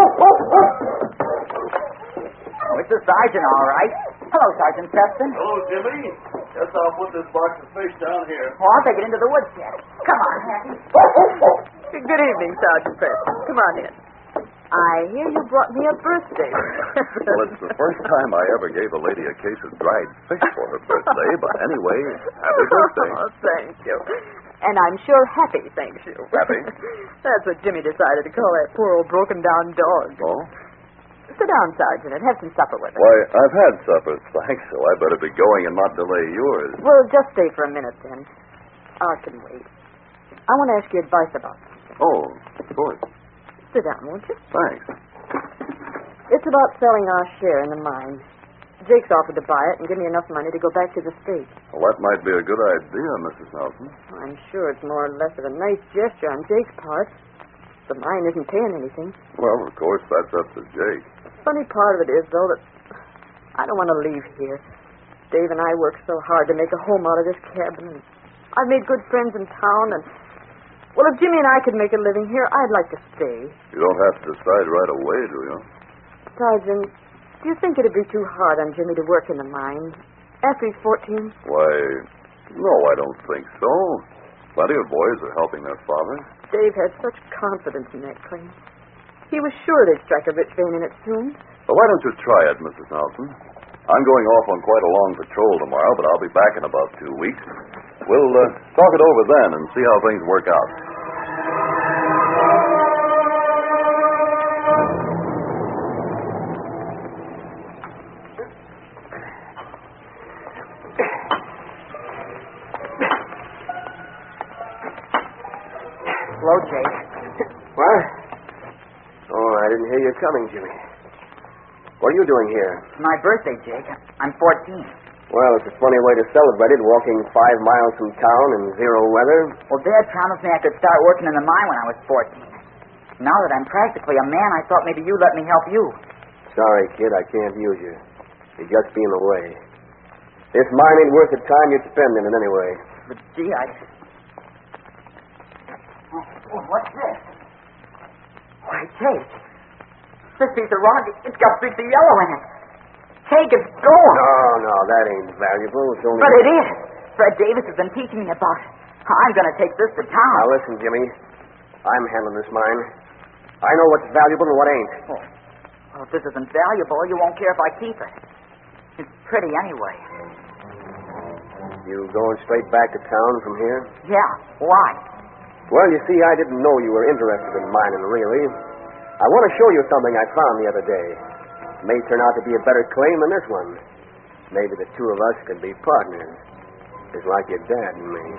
It's the sergeant, all right. Hello, Sergeant Preston. Hello, Jimmy. Guess I'll put this box of fish down here. Oh, I'll take it into the woodshed. Come on, Happy. Good evening, Sergeant Preston. Come on in. I hear you brought me a birthday. Well, it's the first time I ever gave a lady a case of dried fish for her birthday, but anyway, happy birthday. Oh, thank you. And I'm sure Happy thanks you. Happy? That's what Jimmy decided to call that poor old broken-down dog. Oh? Sit down, Sergeant, and have some supper with us. Why, I've had supper, thanks, so I better be going and not delay yours. Well, just stay for a minute, then. I can wait. I want to ask you advice about something. Oh, of course. Sit down, won't you? Thanks. It's about selling our share in the mine. Jake's offered to buy it and give me enough money to go back to the States. Well, that might be a good idea, Mrs. Nelson. I'm sure it's more or less of a nice gesture on Jake's part. The mine isn't paying anything. Well, of course, that's up to Jake. The funny part of it is, though, that I don't want to leave here. Dave and I worked so hard to make a home out of this cabin. I've made good friends in town, and, well, if Jimmy and I could make a living here, I'd like to stay. You don't have to decide right away, do you? Sergeant, do you think it'd be too hard on Jimmy to work in the mine after he's 14? Why, no, I don't think so. Plenty of boys are helping their father. Dave had such confidence in that claim. He was sure they'd strike a rich vein in it soon. Well, why don't you try it, Mrs. Nelson? I'm going off on quite a long patrol tomorrow, but I'll be back in about 2 weeks. We'll talk it over then and see how things work out. Hello, Jake. What? Oh, I didn't hear you coming, Jimmy. What are you doing here? It's my birthday, Jake. I'm 14. Well, it's a funny way to celebrate it, walking 5 miles from town in zero weather. Well, Dad promised me I could start working in the mine when I was 14. Now that I'm practically a man, I thought maybe you'd let me help you. Sorry, kid, I can't use you. You're just being away. This mine ain't worth the time you'd spend in it anyway. But, gee, Oh, what's this? Why, Jake, this piece of rock, it's got streaks of yellow in it. Jake, it's gold. No, that ain't valuable. It's only... But it is. Fred Davis has been teaching me about it. I'm going to take this to town. Now, listen, Jimmy. I'm handling this mine. I know what's valuable and what ain't. Oh. Well, if this isn't valuable, you won't care if I keep it. It's pretty anyway. You going straight back to town from here? Yeah. Why? Well, you see, I didn't know you were interested in mining, really. I want to show you something I found the other day. It may turn out to be a better claim than this one. Maybe the two of us could be partners, just like your dad and me.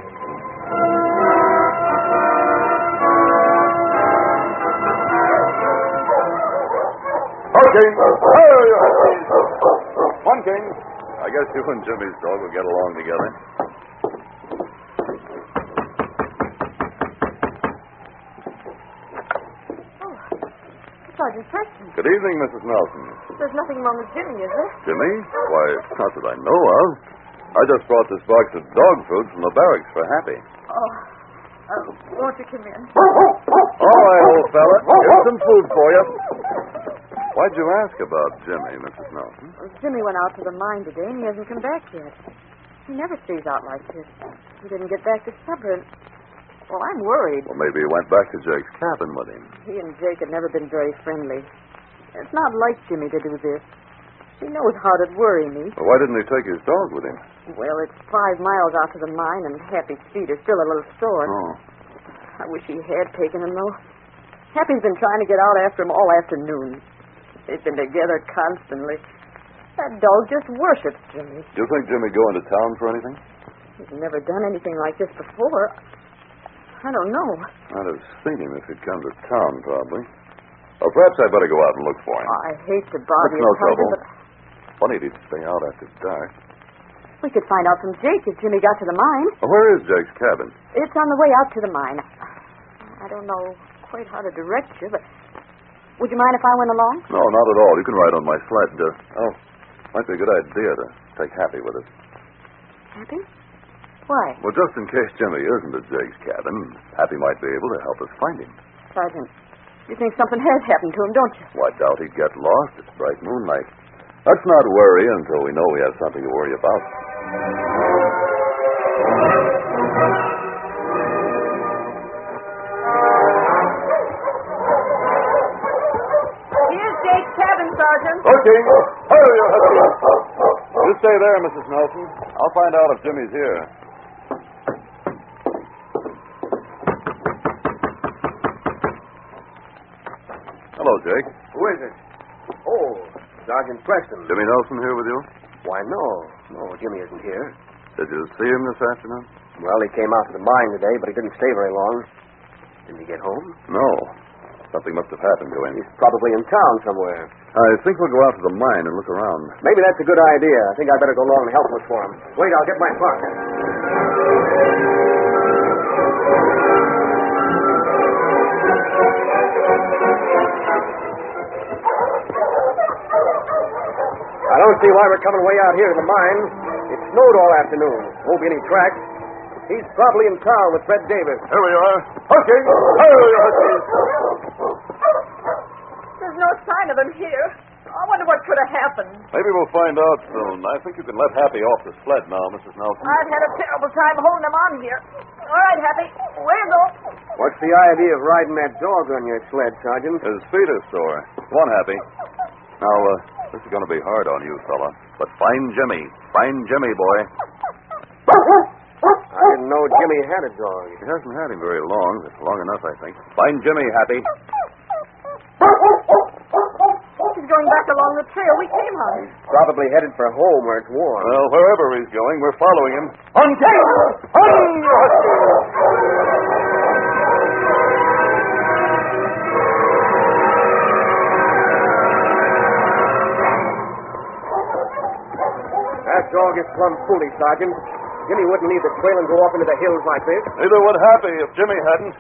Okay. One king. I guess you and Jimmy's dog will get along together. Sergeant Preston. Good evening, Mrs. Nelson. There's nothing wrong with Jimmy, is there? Jimmy? Why, not that I know of. I just brought this box of dog food from the barracks for Happy. Won't you come in? All right, old fella. Here's some food for you. Why'd you ask about Jimmy, Mrs. Nelson? Well, Jimmy went out to the mine today, and he hasn't come back yet. He never stays out like this. He didn't get back to supper. Well, I'm worried. Well, maybe he went back to Jake's cabin with him. He and Jake have never been very friendly. It's not like Jimmy to do this. He knows how to worry me. Well, why didn't he take his dog with him? Well, it's 5 miles out to the mine, and Happy's feet are still a little sore. Oh. I wish he had taken him, though. Happy's been trying to get out after him all afternoon. They've been together constantly. That dog just worships Jimmy. Do you think Jimmy go into town for anything? He's never done anything like this before. I don't know. I'd have seen him if he'd come to town, probably. Or perhaps I'd better go out and look for him. I hate to bother That's you, no trouble. but Funny if he'd stay out after dark. We could find out from Jake if Jimmy got to the mine. Well, where is Jake's cabin? It's on the way out to the mine. I don't know quite how to direct you, but would you mind if I went along? No, not at all. You can ride on my sled. Might be a good idea to take Happy with us. Happy? Why? Well, just in case Jimmy isn't at Jake's cabin, Happy might be able to help us find him. Sergeant, you think something has happened to him, don't you? Well, I doubt he'd get lost. It's bright moonlight. Let's not worry until we know we have something to worry about. Here's Jake's cabin, Sergeant. Okay. You stay there, Mrs. Nelson. I'll find out if Jimmy's here. Hello, Jake. Who is it? Oh, Sergeant Preston. Jimmy Nelson here with you? Why, no. No, Jimmy isn't here. Did you see him this afternoon? Well, he came out to the mine today, but he didn't stay very long. Didn't he get home? No. Something must have happened to him. He's probably in town somewhere. I think we'll go out to the mine and look around. Maybe that's a good idea. I think I'd better go along and help look for him. Wait, I'll get my pocket. I don't see why we're coming way out here to the mine. It snowed all afternoon. Won't be any tracks. He's probably in town with Fred Davis. Here we are. Okay. There's no sign of him here. I wonder what could have happened. Maybe we'll find out soon. I think you can let Happy off the sled now, Mrs. Nelson. I've had a terrible time holding him on here. All right, Happy. Where you go? What's the idea of riding that dog on your sled, Sergeant? His feet are sore. Come on, Happy. Now, this is going to be hard on you, fella. But find Jimmy. Find Jimmy, boy. I didn't know Jimmy had a dog. He hasn't had him very long. That's long enough, I think. Find Jimmy, Happy. He's going back along the trail we came on. Probably headed for home where it's warm. Well, wherever he's going, we're following him. On Jake! That dog is plumb foolish, Sergeant. Jimmy wouldn't leave the trail and go off into the hills like this. Neither would Happy if Jimmy hadn't.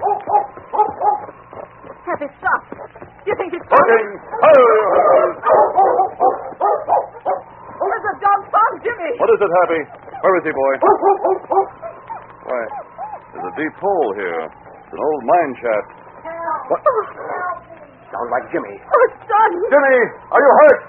Happy, stop. You think he's coming? Where's the dog found Jimmy? What is it, Happy? Where is he, boy? Why, there's a deep hole here. It's an old mine shaft. What? Sounds like Jimmy. Oh, son! Jimmy, are you hurt?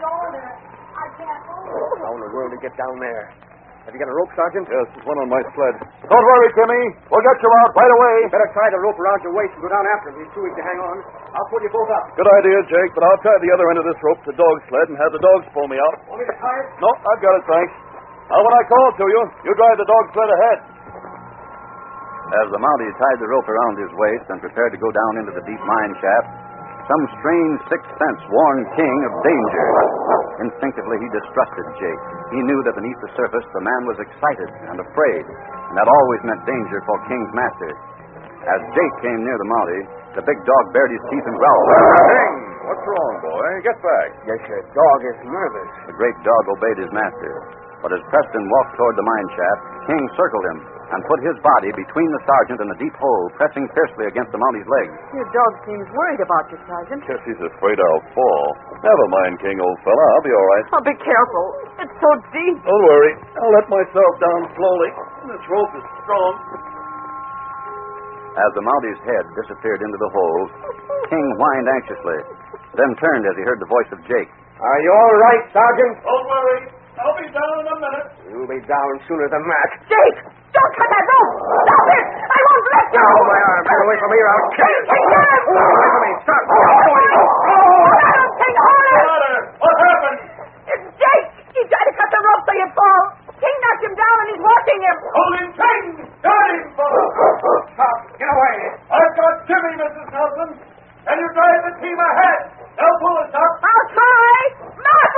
How in the world did he get down there? Have you got a rope, Sergeant? Yes, there's one on my sled. Don't worry, Jimmy. We'll get you out right away. Better tie the rope around your waist and go down after him. He's too weak to hang on. I'll pull you both up. Good idea, Jake, but I'll tie the other end of this rope to the dog sled and have the dogs pull me out. Want me to tie it? No, I've got it, thanks. Now, when I call to you, you drive the dog sled ahead. As the Mountie tied the rope around his waist and prepared to go down into the deep mine shaft, some strange sixth sense warned King of danger. Instinctively, he distrusted Jake. He knew that beneath the surface, the man was excited and afraid, and that always meant danger for King's master. As Jake came near the Mountie, the big dog bared his teeth and growled. King, what's wrong, boy? Get back. Yes, your dog is nervous. The great dog obeyed his master. But as Preston walked toward the mine shaft, King circled him and put his body between the sergeant and the deep hole, pressing fiercely against the Mountie's legs. Your dog seems worried about you, Sergeant. Guess he's afraid I'll fall. Never mind, King, old fella. I'll be all right. Oh, be careful. It's so deep. Don't worry. I'll let myself down slowly. This rope is strong. As the Mountie's head disappeared into the hole, King whined anxiously, then turned as he heard the voice of Jake. Are you all right, Sergeant? Don't worry. I'll be down in a minute. You'll be down sooner than that. Jake! Don't cut that rope! Stop it! I won't let you! Now, my arm. Get away from me or I'll kill you. Take your arm! Get away from me. Stop. Take hold of it! What happened? It's Jake! He tried to cut the rope so you'd fall. King knocked him down and he's watching him. Hold him, King! Got him, fellow! Stop. Get away. I've got Jimmy, Mrs. Nelson. Can you drive the team ahead? They'll pull us up. I'll try. Mark!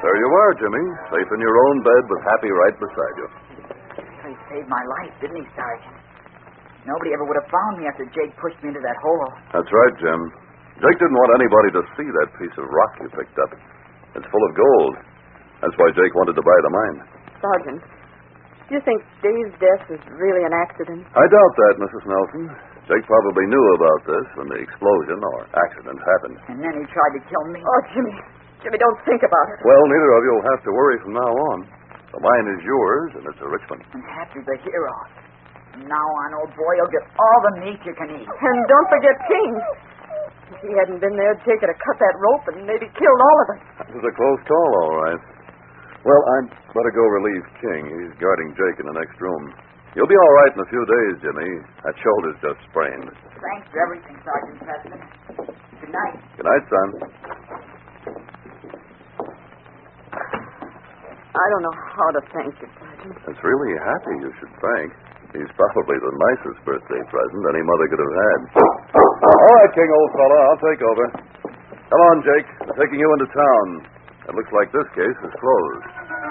There you are, Jimmy, safe in your own bed with Happy right beside you. He saved my life, didn't he, Sergeant? Nobody ever would have found me after Jake pushed me into that hole. That's right, Jim. Jake didn't want anybody to see that piece of rock you picked up. It's full of gold. That's why Jake wanted to buy the mine. Sergeant, do you think Dave's death was really an accident? I doubt that, Mrs. Nelson. Jake probably knew about this when the explosion or accident happened. And then he tried to kill me. Oh, Jimmy. Jimmy, don't think about it. Well, neither of you will have to worry from now on. The mine is yours, and it's a rich one. And Happy's a hero. From now on, old boy, you'll get all the meat you can eat. And don't forget King. If he hadn't been there, Jake would have cut that rope and maybe killed all of us. That was a close call, all right. Well, I'd better go relieve King. He's guarding Jake in the next room. You'll be all right in a few days, Jimmy. That shoulder's just sprained. Thanks for everything, Sergeant Preston. Good night. Good night, son. I don't know how to thank you, Sergeant. It's really Happy you should thank. He's probably the nicest birthday present any mother could have had. All right, King, old fella, I'll take over. Come on, Jake. I'm taking you into town. It looks like this case is closed.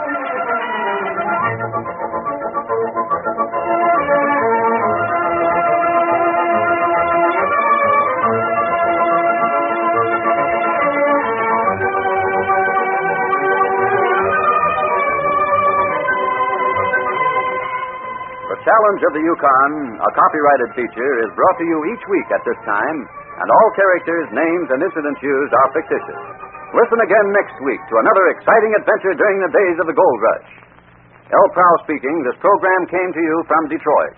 The Challenge of the Yukon, a copyrighted feature, is brought to you each week at this time, and all characters, names, and incidents used are fictitious. Listen again next week to another exciting adventure during the days of the gold rush. L. Prow speaking. This program came to you from Detroit.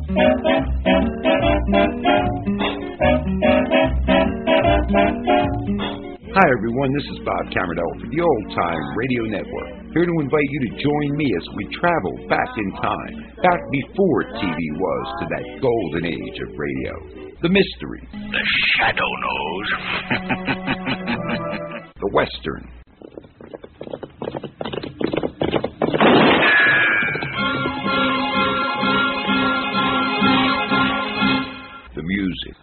Hi, everyone. This is Bob Camerdell for the Old Time Radio Network. Here to invite you to join me as we travel back in time, back before TV was to that golden age of radio. The mystery. The Shadow Knows. The Western. The music.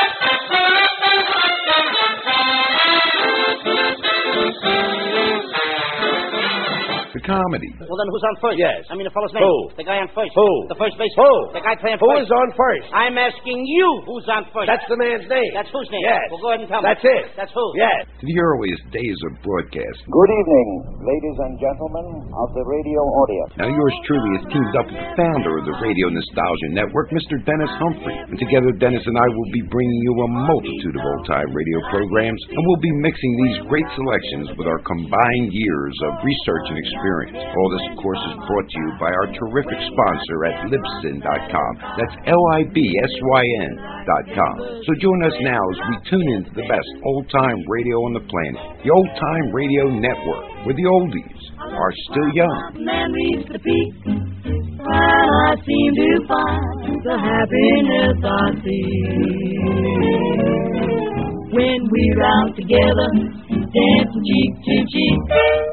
The comedy. Well, then who's on first? Yes. I mean, the fellow's name. Who? The guy on first. Who? The first baseman. Who? The guy playing Who first. is on first? I'm asking you who's on first. That's the man's name. That's whose name? Yes. Well, go ahead and tell me. That's it. That's who? Yes. To the earliest days of broadcasting. Good evening, ladies and gentlemen of the radio audience. Now, yours truly has teamed up with the founder of the Radio Nostalgia Network, Mr. Dennis Humphrey. And together, Dennis and I will be bringing you a multitude of old-time radio programs, and we'll be mixing these great selections with our combined years of research and experience. All this, of course, is brought to you by our terrific sponsor at Libsyn.com. That's LIBSYN.com. So join us now as we tune into the best old-time radio on the planet, the Old-Time Radio Network, where the oldies are still young. Man reached the peak, and I seem to find the happiness I see. When we're out together, dancing cheek to cheek.